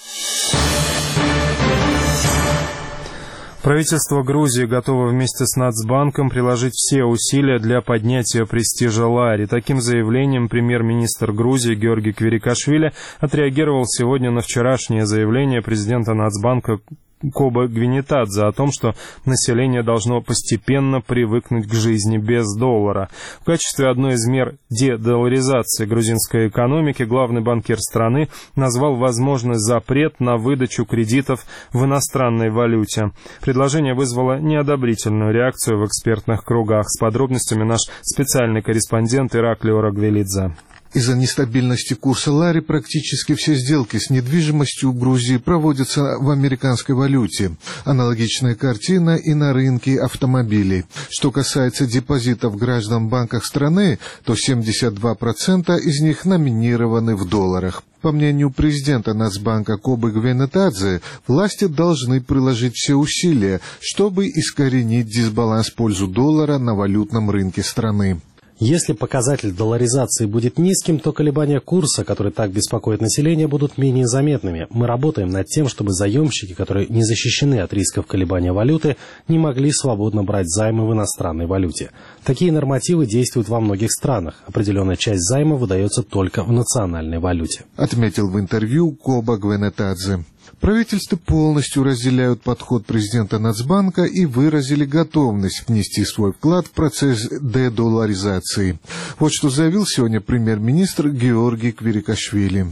Правительство Грузии готово вместе с Нацбанком приложить все усилия для поднятия престижа лари. Таким заявлением премьер-министр Грузии Георгий Квирикашвили отреагировал сегодня на вчерашнее заявление президента Нацбанка Коба Гвинетадзе о том, что население должно постепенно привыкнуть к жизни без доллара. В качестве одной из мер дедолларизации грузинской экономики главный банкир страны назвал возможность запрет на выдачу кредитов в иностранной валюте. Предложение вызвало неодобрительную реакцию в экспертных кругах. С подробностями наш специальный корреспондент Ираклио Рагвелидзе.
Из-за нестабильности курса лари практически все сделки с недвижимостью в Грузии проводятся в американской валюте. Аналогичная картина и на рынке автомобилей. Что касается депозитов граждан в банках страны, то семьдесят два процента из них номинированы в долларах. По мнению президента Нацбанка Кобы Гвинетадзе, власти должны приложить все усилия, чтобы искоренить дисбаланс в пользу доллара на валютном рынке страны.
Если показатель долларизации будет низким, то колебания курса, которые так беспокоят население, будут менее заметными. Мы работаем над тем, чтобы заемщики, которые не защищены от рисков колебания валюты, не могли свободно брать займы в иностранной валюте. Такие нормативы действуют во многих странах. Определенная часть займа выдается только в национальной валюте.
Отметил в интервью Коба Гвенетадзе. Правительство полностью разделяют подход президента Нацбанка и выразили готовность внести свой вклад в процесс дедолларизации. Вот что заявил сегодня премьер-министр Георгий Квирикашвили.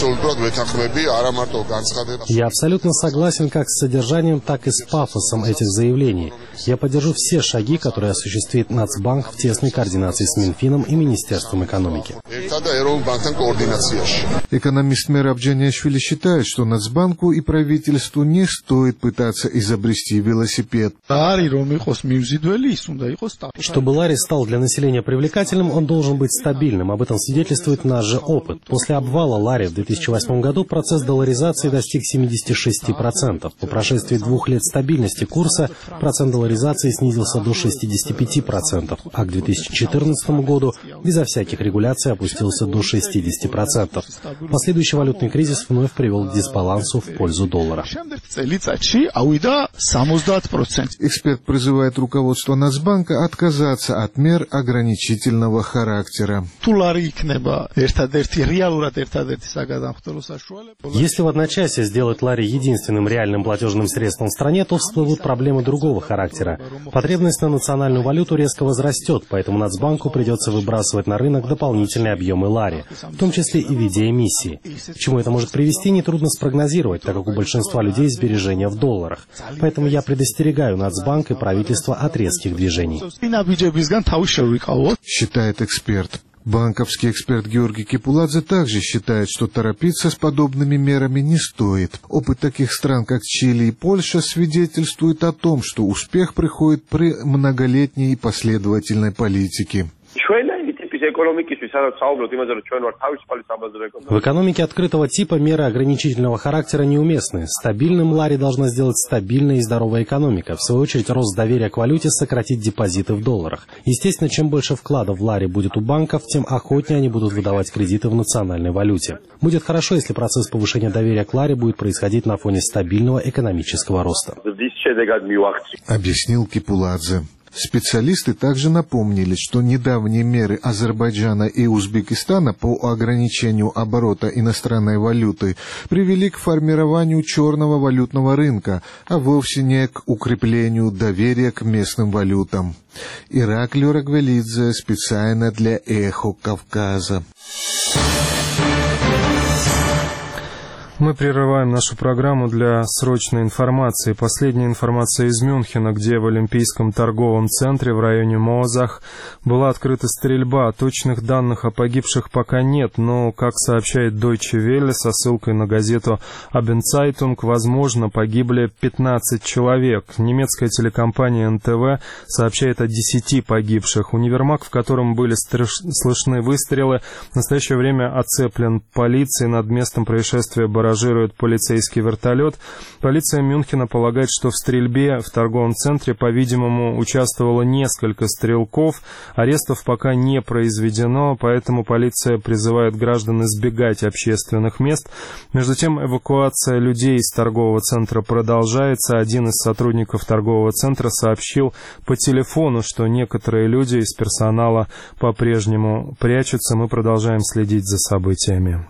Я абсолютно согласен как с содержанием, так и с пафосом этих заявлений. Я поддержу все шаги, которые осуществит Нацбанк в тесной координации с Минфином и Министерством экономики.
Экономист Мераб Джаниашвили считает, что Нацбанку и правительству не стоит пытаться изобрести велосипед.
Чтобы лари стал для населения привлекательным, он должен быть стабильным. Об этом свидетельствует наш же опыт. После обвала лари в две тысячи восьмом году процесс долларизации достиг семидесяти шести процентов. По прошествии двух лет стабильности курса процент долларизации снизился до шестидесяти пяти процентов, а к две тысячи четырнадцатому году безо всяких регуляций опустился до шестидесяти процентов. Последующий валютный кризис вновь привел к дисбалансу в пользу доллара.
Эксперт призывает руководство Нацбанка отказаться от мер ограничительного характера.
Если в одночасье сделать лари единственным реальным платежным средством в стране, то всплывут проблемы другого характера. Потребность на национальную валюту резко возрастет, поэтому Нацбанку придется выбрасывать на рынок дополнительные объемы лари, в том числе и в виде эмиссии. К чему это может привести, нетрудно спрогнозировать, так как у большинства людей сбережения в долларах. Поэтому я предостерегаю Нацбанк и правительство от резких движений.
Считает эксперт. Банковский эксперт Георгий Кепуладзе также считает, что торопиться с подобными мерами не стоит. Опыт таких стран, как Чили и Польша, свидетельствует о том, что успех приходит при многолетней последовательной политике.
В экономике открытого типа меры ограничительного характера неуместны. Стабильным лари должна сделать стабильная и здоровая экономика. В свою очередь, рост доверия к валюте сократит депозиты в долларах. Естественно, чем больше вкладов в лари будет у банков, тем охотнее они будут выдавать кредиты в национальной валюте. Будет хорошо, если процесс повышения доверия к лари будет происходить на фоне стабильного экономического роста.
Объяснил Кепуладзе. Специалисты также напомнили, что недавние меры Азербайджана и Узбекистана по ограничению оборота иностранной валюты привели к формированию черного валютного рынка, а вовсе не к укреплению доверия к местным валютам. Ираклий Рагвелидзе специально для «Эхо Кавказа».
Мы прерываем нашу программу для срочной информации. Последняя информация из Мюнхена, где в Олимпийском торговом центре в районе Моозах была открыта стрельба. Точных данных о погибших пока нет, но, как сообщает Deutsche Welle со ссылкой на газету Abendzeitung, возможно, погибли пятнадцать человек. Немецкая телекомпания эн тэ вэ сообщает о десяти погибших. Универмаг, в котором были слышны выстрелы, в настоящее время оцеплен полицией. Над местом происшествия баражирует полицейский вертолет. Полиция Мюнхена полагает, что в стрельбе в торговом центре, по-видимому, участвовало несколько стрелков. Арестов пока не произведено, поэтому полиция призывает граждан избегать общественных мест. Между тем, эвакуация людей из торгового центра продолжается. Один из сотрудников торгового центра сообщил по телефону, что некоторые люди из персонала по-прежнему прячутся. Мы продолжаем следить за событиями.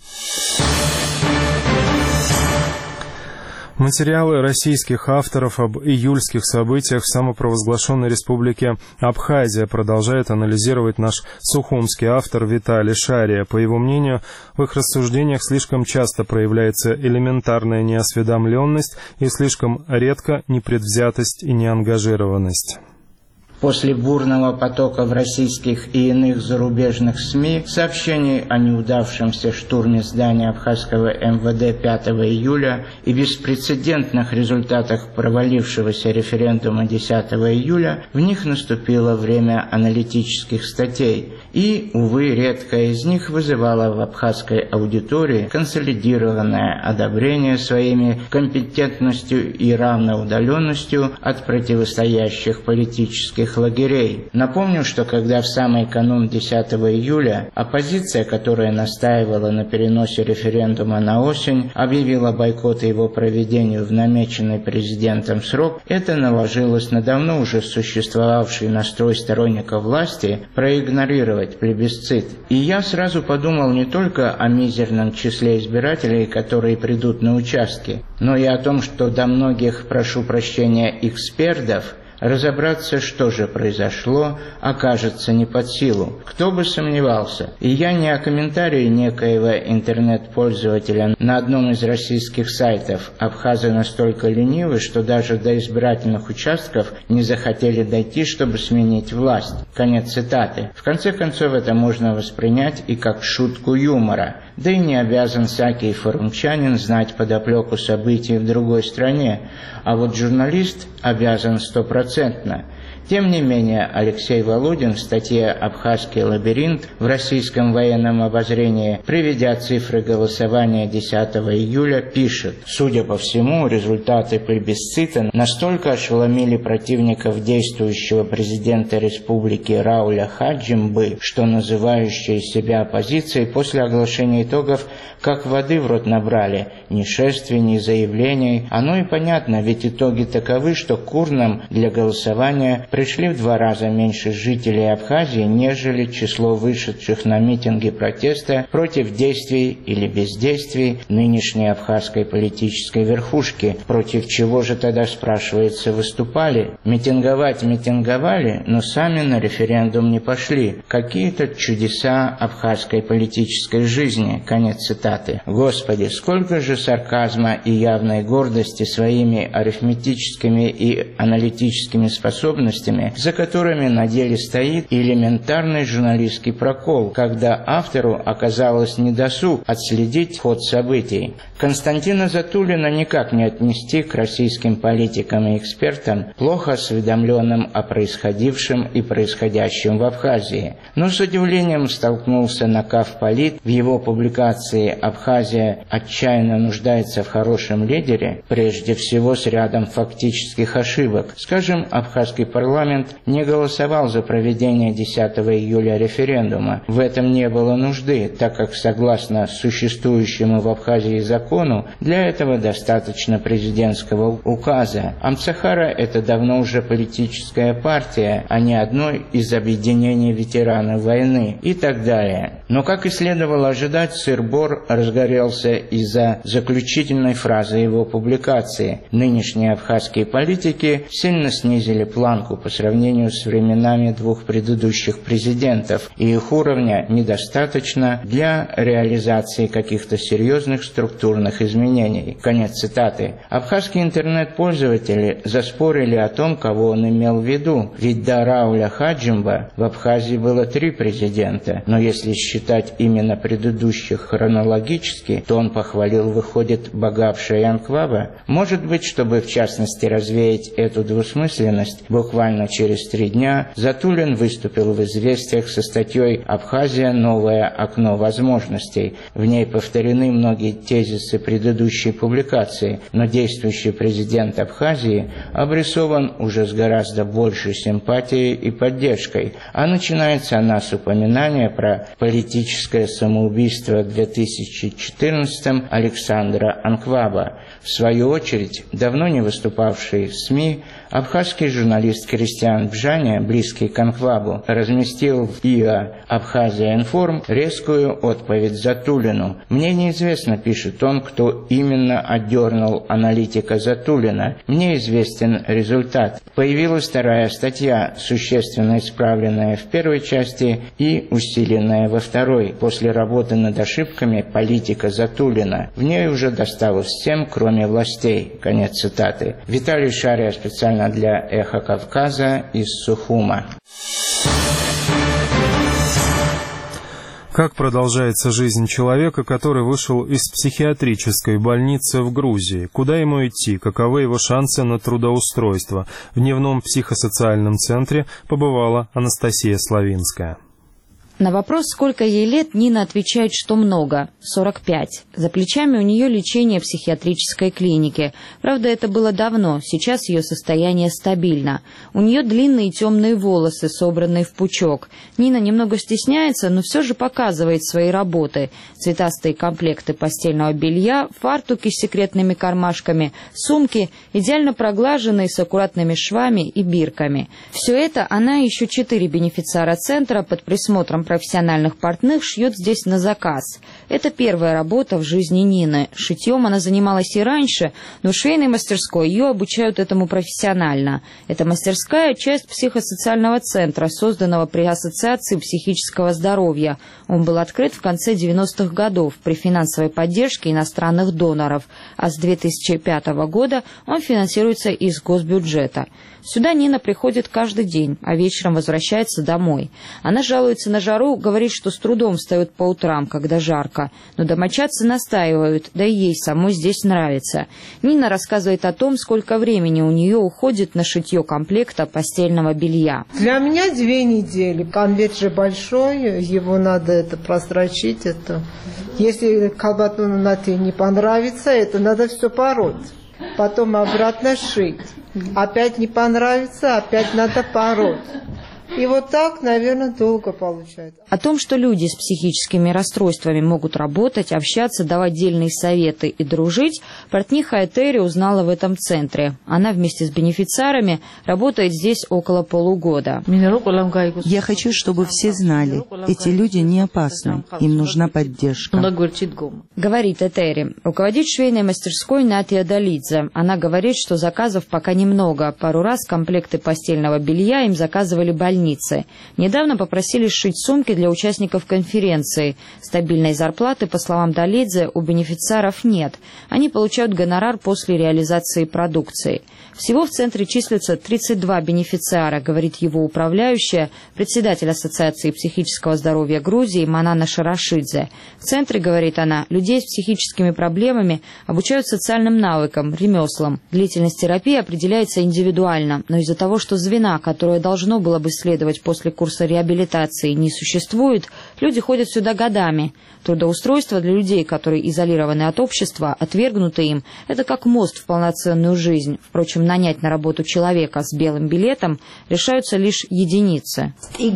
Материалы российских авторов об июльских событиях в самопровозглашенной республике Абхазия продолжает анализировать наш сухумский автор Виталий Шария. По его мнению, в их рассуждениях слишком часто проявляется элементарная неосведомленность и слишком редко непредвзятость и неангажированность.
После бурного потока в российских и иных зарубежных СМИ сообщений о неудавшемся штурме здания абхазского эм вэ дэ пятого июля и беспрецедентных результатах провалившегося референдума десятого июля, в них наступило время аналитических статей, и, увы, редкая из них вызывала в абхазской аудитории консолидированное одобрение своими компетентностью и равноудаленностью от противостоящих политических сибирских лагерей. Напомню, что когда в самый канун десятого июля оппозиция, которая настаивала на переносе референдума на осень, объявила бойкот его проведению в намеченный президентом срок, это наложилось на давно уже существовавший настрой сторонников власти проигнорировать плебисцит. И я сразу подумал не только о мизерном числе избирателей, которые придут на участки, но и о том, что до многих, прошу прощения, экспертов разобраться, что же произошло, окажется не под силу. Кто бы сомневался. И я не о комментарии некоего интернет-пользователя на одном из российских сайтов. Абхазы настолько ленивы, что даже до избирательных участков не захотели дойти, чтобы сменить власть. Конец цитаты. В конце концов, это можно воспринять и как шутку юмора. Да и не обязан всякий форумчанин знать подоплеку событий в другой стране. А вот журналист обязан стопроцентно. Тем не менее, Алексей Володин в статье «Абхазский лабиринт» в российском военном обозрении, приведя цифры голосования десятого июля, пишет: «Судя по всему, результаты плебисцита настолько ошеломили противников действующего президента республики Рауля Хаджимбы, что называющие себя оппозицией после оглашения итогов как воды в рот набрали. Ни шествий, ни заявлений. Оно и понятно, ведь итоги таковы, что к урнам для голосования пришли в два раза меньше жителей Абхазии, нежели число вышедших на митинги протеста против действий или бездействий нынешней абхазской политической верхушки. Против чего же тогда, спрашивается, выступали? Митинговать митинговали, но сами на референдум не пошли. Какие-то чудеса абхазской политической жизни». Конец цитаты. Господи, сколько же сарказма и явной гордости своими арифметическими и аналитическими способностями, за которыми на деле стоит элементарный журналистский прокол, когда автору оказалось недосуг отследить ход событий. Константина Затулина никак не отнести к российским политикам и экспертам, плохо осведомленным о происходившем и происходящем в Абхазии. Но с удивлением столкнулся на Кавполит в его публикации «Абхазия отчаянно нуждается в хорошем лидере», прежде всего с рядом фактических ошибок. Скажем, абхазский парламент не голосовал за проведение десятого июля референдума. В этом не было нужды, так как, согласно существующему в Абхазии закону, для этого достаточно президентского указа. Амцахара – это давно уже политическая партия, а не одно из объединений ветеранов войны и так далее. Но, как и следовало ожидать, сыр-бор разгорелся из-за заключительной фразы его публикации. Нынешние абхазские политики сильно снизили планку по сравнению с временами двух предыдущих президентов, и их уровня недостаточно для реализации каких-то серьезных структурных изменений. Конец цитаты. Абхазские интернет-пользователи заспорили о том, кого он имел в виду, ведь до Рауля Хаджимба в Абхазии было три президента, но если считать именно предыдущих хронологически, то он похвалил, выходит, богавшая Янкваба. Может быть, чтобы в частности развеять эту двусмысленность, буквально через три дня Затулин выступил в «Известиях» со статьей «Абхазия. Новое окно возможностей». В ней повторены многие тезисы предыдущей публикации, но действующий президент Абхазии обрисован уже с гораздо большей симпатией и поддержкой, а начинается она с упоминания про политическое самоубийство в две тысячи четырнадцатом Александра Анкваба. В свою очередь, давно не выступавший в СМИ, абхазский журналист Кристиан Бжаня, близкий к Анквабу, разместил в ИА «Абхазия-Информ» резкую отповедь Затулину. «Мне неизвестно, — пишет он, — кто именно отдернул аналитика Затулина. Мне известен результат. Появилась вторая статья, существенно исправленная в первой части и усиленная во второй, после работы над ошибками политика Затулина. В ней уже досталось всем, кроме властей». Конец цитаты. Виталий Шария специально для «Эхо Кавказа» из Сухума.
Как продолжается жизнь человека, который вышел из психиатрической больницы в Грузии? Куда ему идти? Каковы его шансы на трудоустройство? В дневном психосоциальном центре побывала Анастасия Славинская.
На вопрос, сколько ей лет, Нина отвечает, что много – сорок пять. За плечами у нее лечение в психиатрической клинике. Правда, это было давно, сейчас ее состояние стабильно. У нее длинные темные волосы, собранные в пучок. Нина немного стесняется, но все же показывает свои работы. Цветастые комплекты постельного белья, фартуки с секретными кармашками, сумки, идеально проглаженные с аккуратными швами и бирками. Все это она и еще четыре бенефициара центра под присмотром профессиональных портных шьет здесь на заказ. Это первая работа в жизни Нины. Шитьем она занималась и раньше, но в швейной мастерской ее обучают этому профессионально. Эта мастерская – часть психосоциального центра, созданного при Ассоциации психического здоровья. Он был открыт в конце девяностых годов при финансовой поддержке иностранных доноров, а с две тысячи пятого года он финансируется из госбюджета. Сюда Нина приходит каждый день, а вечером возвращается домой. Она жалуется на жару, говорит, что с трудом встает по утрам, когда жарко. Но домочадцы настаивают, да и ей самой здесь нравится. Нина рассказывает о том, сколько времени у нее уходит на шитье комплекта постельного белья.
Для меня две недели. Конверт же большой, его надо это прострочить. Это. Если колбату на ты не понравится, это надо все пороть. Потом обратно шить. Опять не понравится, опять надо пороть. И вот так, наверное, долго получается.
О том, что люди с психическими расстройствами могут работать, общаться, давать дельные советы и дружить, портниха Этери узнала в этом центре. Она вместе с бенефициарами работает здесь около полугода.
Я хочу, чтобы все знали, эти люди не опасны, им нужна поддержка.
Говорит Этери. Руководит швейной мастерской Натья Долидзе. Она говорит, что заказов пока немного. Пару раз комплекты постельного белья им заказывали больницы. Недавно попросили сшить сумки для участников конференции. Стабильной зарплаты, по словам Долидзе, у бенефициаров нет. Они получают гонорар после реализации продукции. Всего в центре числится тридцать два бенефициара, говорит его управляющая, председатель Ассоциации психического здоровья Грузии Манана Шарашидзе. В центре, говорит она, людей с психическими проблемами обучают социальным навыкам, ремеслам. Длительность терапии определяется индивидуально, но из-за того, что звена, которое должно было бы следовать после курса реабилитации, не существует, люди ходят сюда годами. Трудоустройство для людей, которые изолированы от общества, отвергнуты им, это как мост в полноценную жизнь. Впрочем, нанять на работу человека с белым билетом решаются лишь единицы.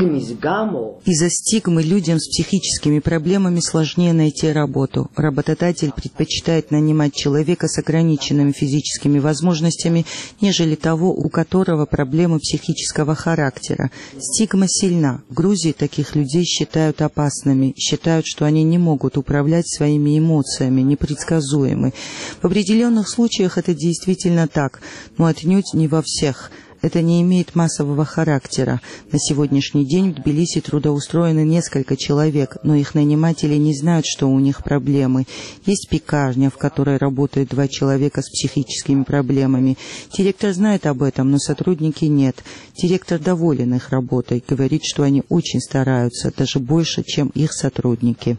Из-за стигмы людям с психическими проблемами сложнее найти работу. Работодатель предпочитает нанимать человека с ограниченными физическими возможностями, нежели того, у которого проблемы психического характера. Стигма сильна. В Грузии таких людей считают опасными, считают, что они не могут управлять своими эмоциями, непредсказуемы. В определенных случаях это действительно так, но отнюдь не во всех. Это не имеет массового характера. На сегодняшний день в Тбилиси трудоустроено несколько человек, но их наниматели не знают, что у них проблемы. Есть пекарня, в которой работают два человека с психическими проблемами. Директор знает об этом, но сотрудники нет. Директор доволен их работой, говорит, что они очень стараются, даже больше, чем их сотрудники.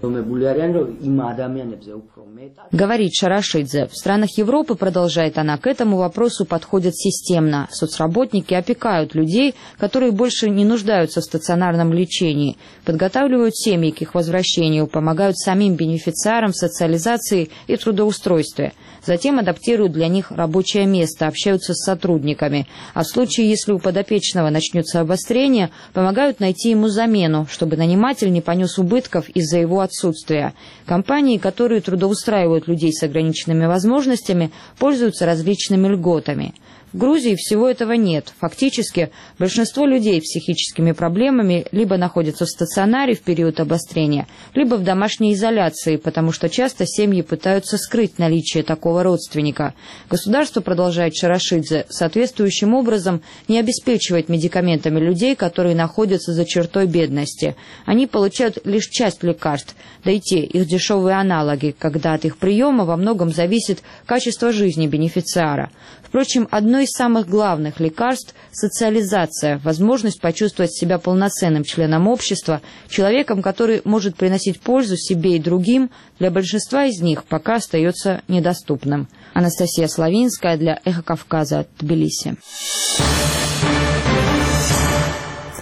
Говорит Шарашидзе. В странах Европы, продолжает она, к этому вопросу подходят системно. Соцработники опекают людей, которые больше не нуждаются в стационарном лечении, подготавливают семьи к их возвращению, помогают самим бенефициарам в социализации и трудоустройстве. Затем адаптируют для них рабочее место, общаются с сотрудниками. А в случае, если у подопечного начнется обострение, помогают найти ему замену, чтобы наниматель не понес убытков из-за его отсутствия. Компании, которые трудоустраивают людей с ограниченными возможностями, пользуются различными льготами. В Грузии всего этого нет. Фактически, большинство людей с психическими проблемами либо находятся в стационаре в период обострения, либо в домашней изоляции, потому что часто семьи пытаются скрыть наличие такого родственника. Государство, продолжает Шарашидзе, соответствующим образом не обеспечивает медикаментами людей, которые находятся за чертой бедности. Они получают лишь часть лекарств, да и те их дешевые аналоги, когда от их приема во многом зависит качество жизни бенефициара. Впрочем, одно из самых главных лекарств – социализация, возможность почувствовать себя полноценным членом общества, человеком, который может приносить пользу себе и другим, для большинства из них пока остается недоступным. Анастасия Славинская для «Эхо Кавказа», Тбилиси.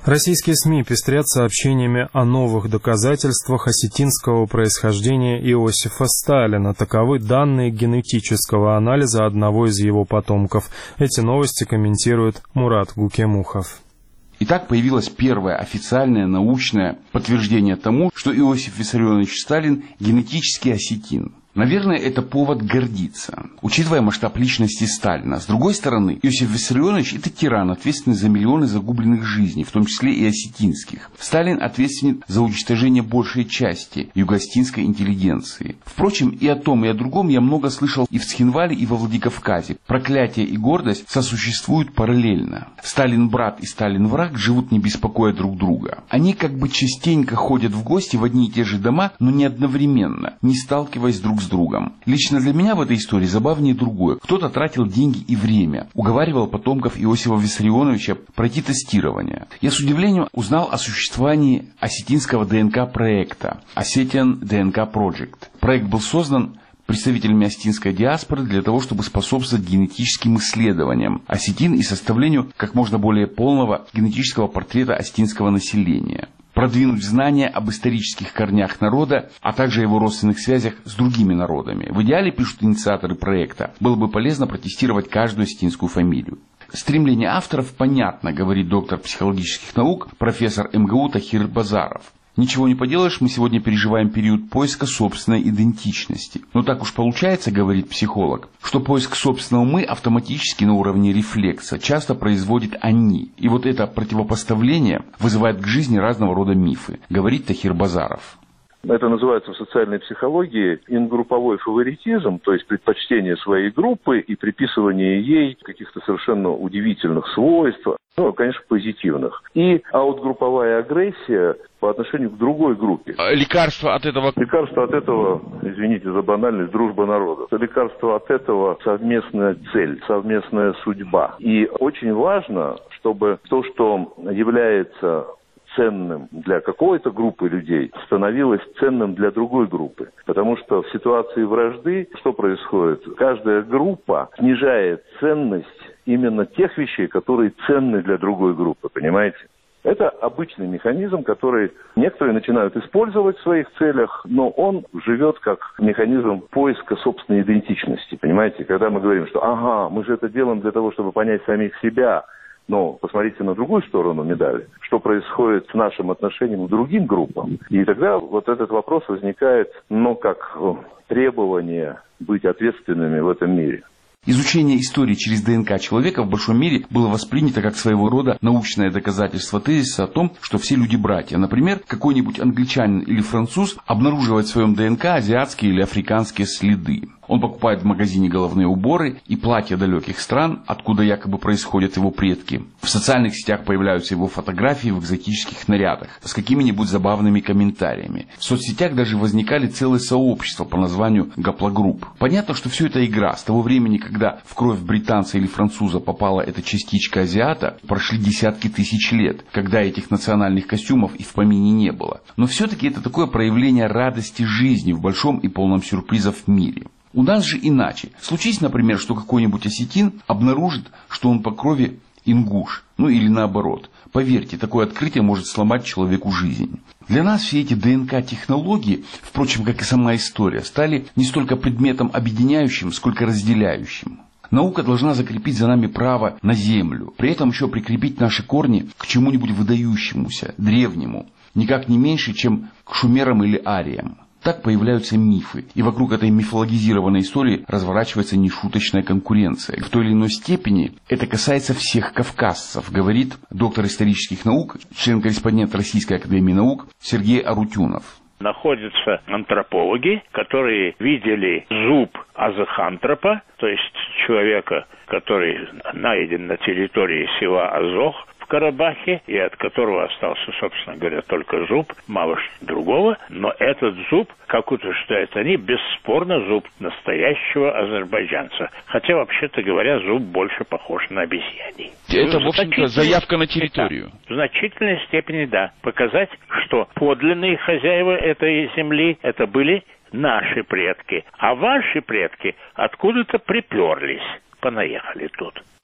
Российские СМИ пестрят сообщениями о новых доказательствах осетинского происхождения Иосифа Сталина. Таковы данные генетического анализа одного из его потомков. Эти новости комментирует Мурат Гукемухов.
Итак, появилось первое официальное научное подтверждение тому, что Иосиф Виссарионович Сталин генетически осетин. Наверное, это повод гордиться, учитывая масштаб личности Сталина. С другой стороны, Иосиф Виссарионович – это тиран, ответственный за миллионы загубленных жизней, в том числе и осетинских. Сталин ответственен за уничтожение большей части юго-осетинской интеллигенции. Впрочем, и о том, и о другом я много слышал и в Цхинвале, и во Владикавказе. Проклятие и гордость сосуществуют параллельно. Сталин-брат и Сталин-враг живут не беспокоя друг друга. Они как бы частенько ходят в гости в одни и те же дома, но не одновременно, не сталкиваясь друг с другом. Лично для меня в этой истории забавнее другое. Кто-то тратил деньги и время, уговаривал потомков Иосифа Виссарионовича пройти тестирование. Я с удивлением узнал о существовании осетинского ДНК-проекта Ossetian ди эн кей Project. Проект был создан представителями осетинской диаспоры для того, чтобы способствовать генетическим исследованиям осетин и составлению как можно более полного генетического портрета осетинского населения. Продвинуть знания об исторических корнях народа, а также его родственных связях с другими народами. В идеале, пишут инициаторы проекта, было бы полезно протестировать каждую осетинскую фамилию. Стремление авторов понятно, говорит доктор психологических наук, профессор эм гэ у Тахир Базаров. Ничего не поделаешь, мы сегодня переживаем период поиска собственной идентичности. Но так уж получается, говорит психолог, что поиск собственного «мы» автоматически на уровне рефлекса часто производит «они». И вот это противопоставление вызывает к жизни разного рода мифы, говорит Тахир Базаров.
Это называется в социальной психологии ингрупповой фаворитизм, то есть предпочтение своей группы и приписывание ей каких-то совершенно удивительных свойств, ну, конечно, позитивных. И аутгрупповая агрессия по отношению к другой группе.
Лекарство от этого?
Лекарство от этого, извините за банальность, дружба народов. Лекарство от этого совместная цель, совместная судьба. И очень важно, чтобы то, что является ценным для какой-то группы людей, становилось ценным для другой группы. Потому что в ситуации вражды что происходит? Каждая группа снижает ценность именно тех вещей, которые ценны для другой группы, понимаете? Это обычный механизм, который некоторые начинают использовать в своих целях, но он живет как механизм поиска собственной идентичности, понимаете? Когда мы говорим, что ага, мы же это делаем для того, чтобы понять самих себя, но посмотрите на другую сторону медали, что происходит с нашим отношением к другим группам. И тогда вот этот вопрос возникает, ну, как требование быть ответственными в этом мире.
Изучение истории через ДНК человека в большом мире было воспринято как своего рода научное доказательство тезиса о том, что все люди братья. Например, какой-нибудь англичанин или француз обнаруживает в своем ДНК азиатские или африканские следы. Он покупает в магазине головные уборы и платья далеких стран, откуда якобы происходят его предки. В социальных сетях появляются его фотографии в экзотических нарядах с какими-нибудь забавными комментариями. В соцсетях даже возникали целые сообщества по названию гаплогрупп. Понятно, что все это игра. С того времени, когда в кровь британца или француза попала эта частичка азиата, прошли десятки тысяч лет, когда этих национальных костюмов и в помине не было. Но все-таки это такое проявление радости жизни в большом и полном сюрпризов мире. У нас же иначе. Случись, например, что какой-нибудь осетин обнаружит, что он по крови ингуш, ну или наоборот. Поверьте, такое открытие может сломать человеку жизнь. Для нас все эти ДНК-технологии, впрочем, как и сама история, стали не столько предметом объединяющим, сколько разделяющим. Наука должна закрепить за нами право на землю, при этом еще прикрепить наши корни к чему-нибудь выдающемуся, древнему, никак не меньше, чем к шумерам или ариям. Так появляются мифы, и вокруг этой мифологизированной истории разворачивается нешуточная конкуренция. В той или иной степени это касается всех кавказцев, говорит доктор исторических наук, член-корреспондент Российской академии наук Сергей Арутюнов.
Находятся антропологи, которые видели зуб азохантропа, то есть человека, который найден на территории села Азох в Карабахе, и от которого остался, собственно говоря, только зуб, мало что другого, но этот зуб, как утверждают они, бесспорно зуб настоящего азербайджанца. Хотя, вообще-то говоря, зуб больше похож на обезьяний.
Это, в общем-то, заявка на территорию.
Да, в значительной степени, да. Показать, что подлинные хозяева этой земли, это были наши предки, а ваши предки откуда-то приперлись, понаехали тут.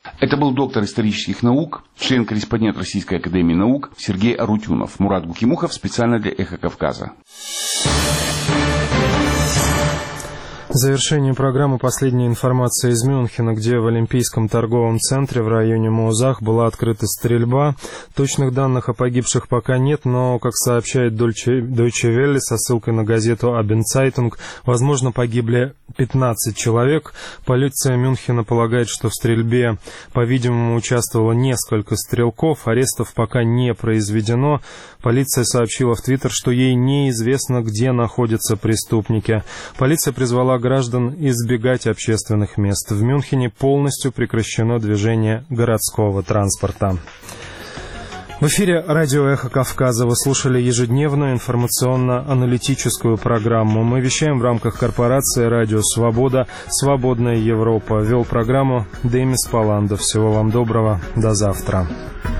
Это был доктор исторических наук, член-корреспондент Российской академии наук Сергей Арутюнов. Мурат Гукимухов специально для «Эхо Кавказа».
В завершении программы последняя информация из Мюнхена, где в Олимпийском торговом центре в районе Моозах была открыта стрельба. Точных данных о погибших пока нет, но, как сообщает Deutsche Welle со ссылкой на газету Abendzeitung, возможно, погибли пятнадцать человек. Полиция Мюнхена полагает, что в стрельбе, по-видимому, участвовало несколько стрелков. Арестов пока не произведено. Полиция сообщила в Твиттер, что ей неизвестно, где находятся преступники. Полиция призвала граждан избегать общественных мест. В Мюнхене полностью прекращено движение городского транспорта. В эфире радио «Эхо Кавказа». Вы слушали ежедневную информационно-аналитическую программу. Мы вещаем в рамках корпорации «Радио Свобода», «Свободная Европа». Вел программу Демис Паландов. Всего вам доброго. До завтра.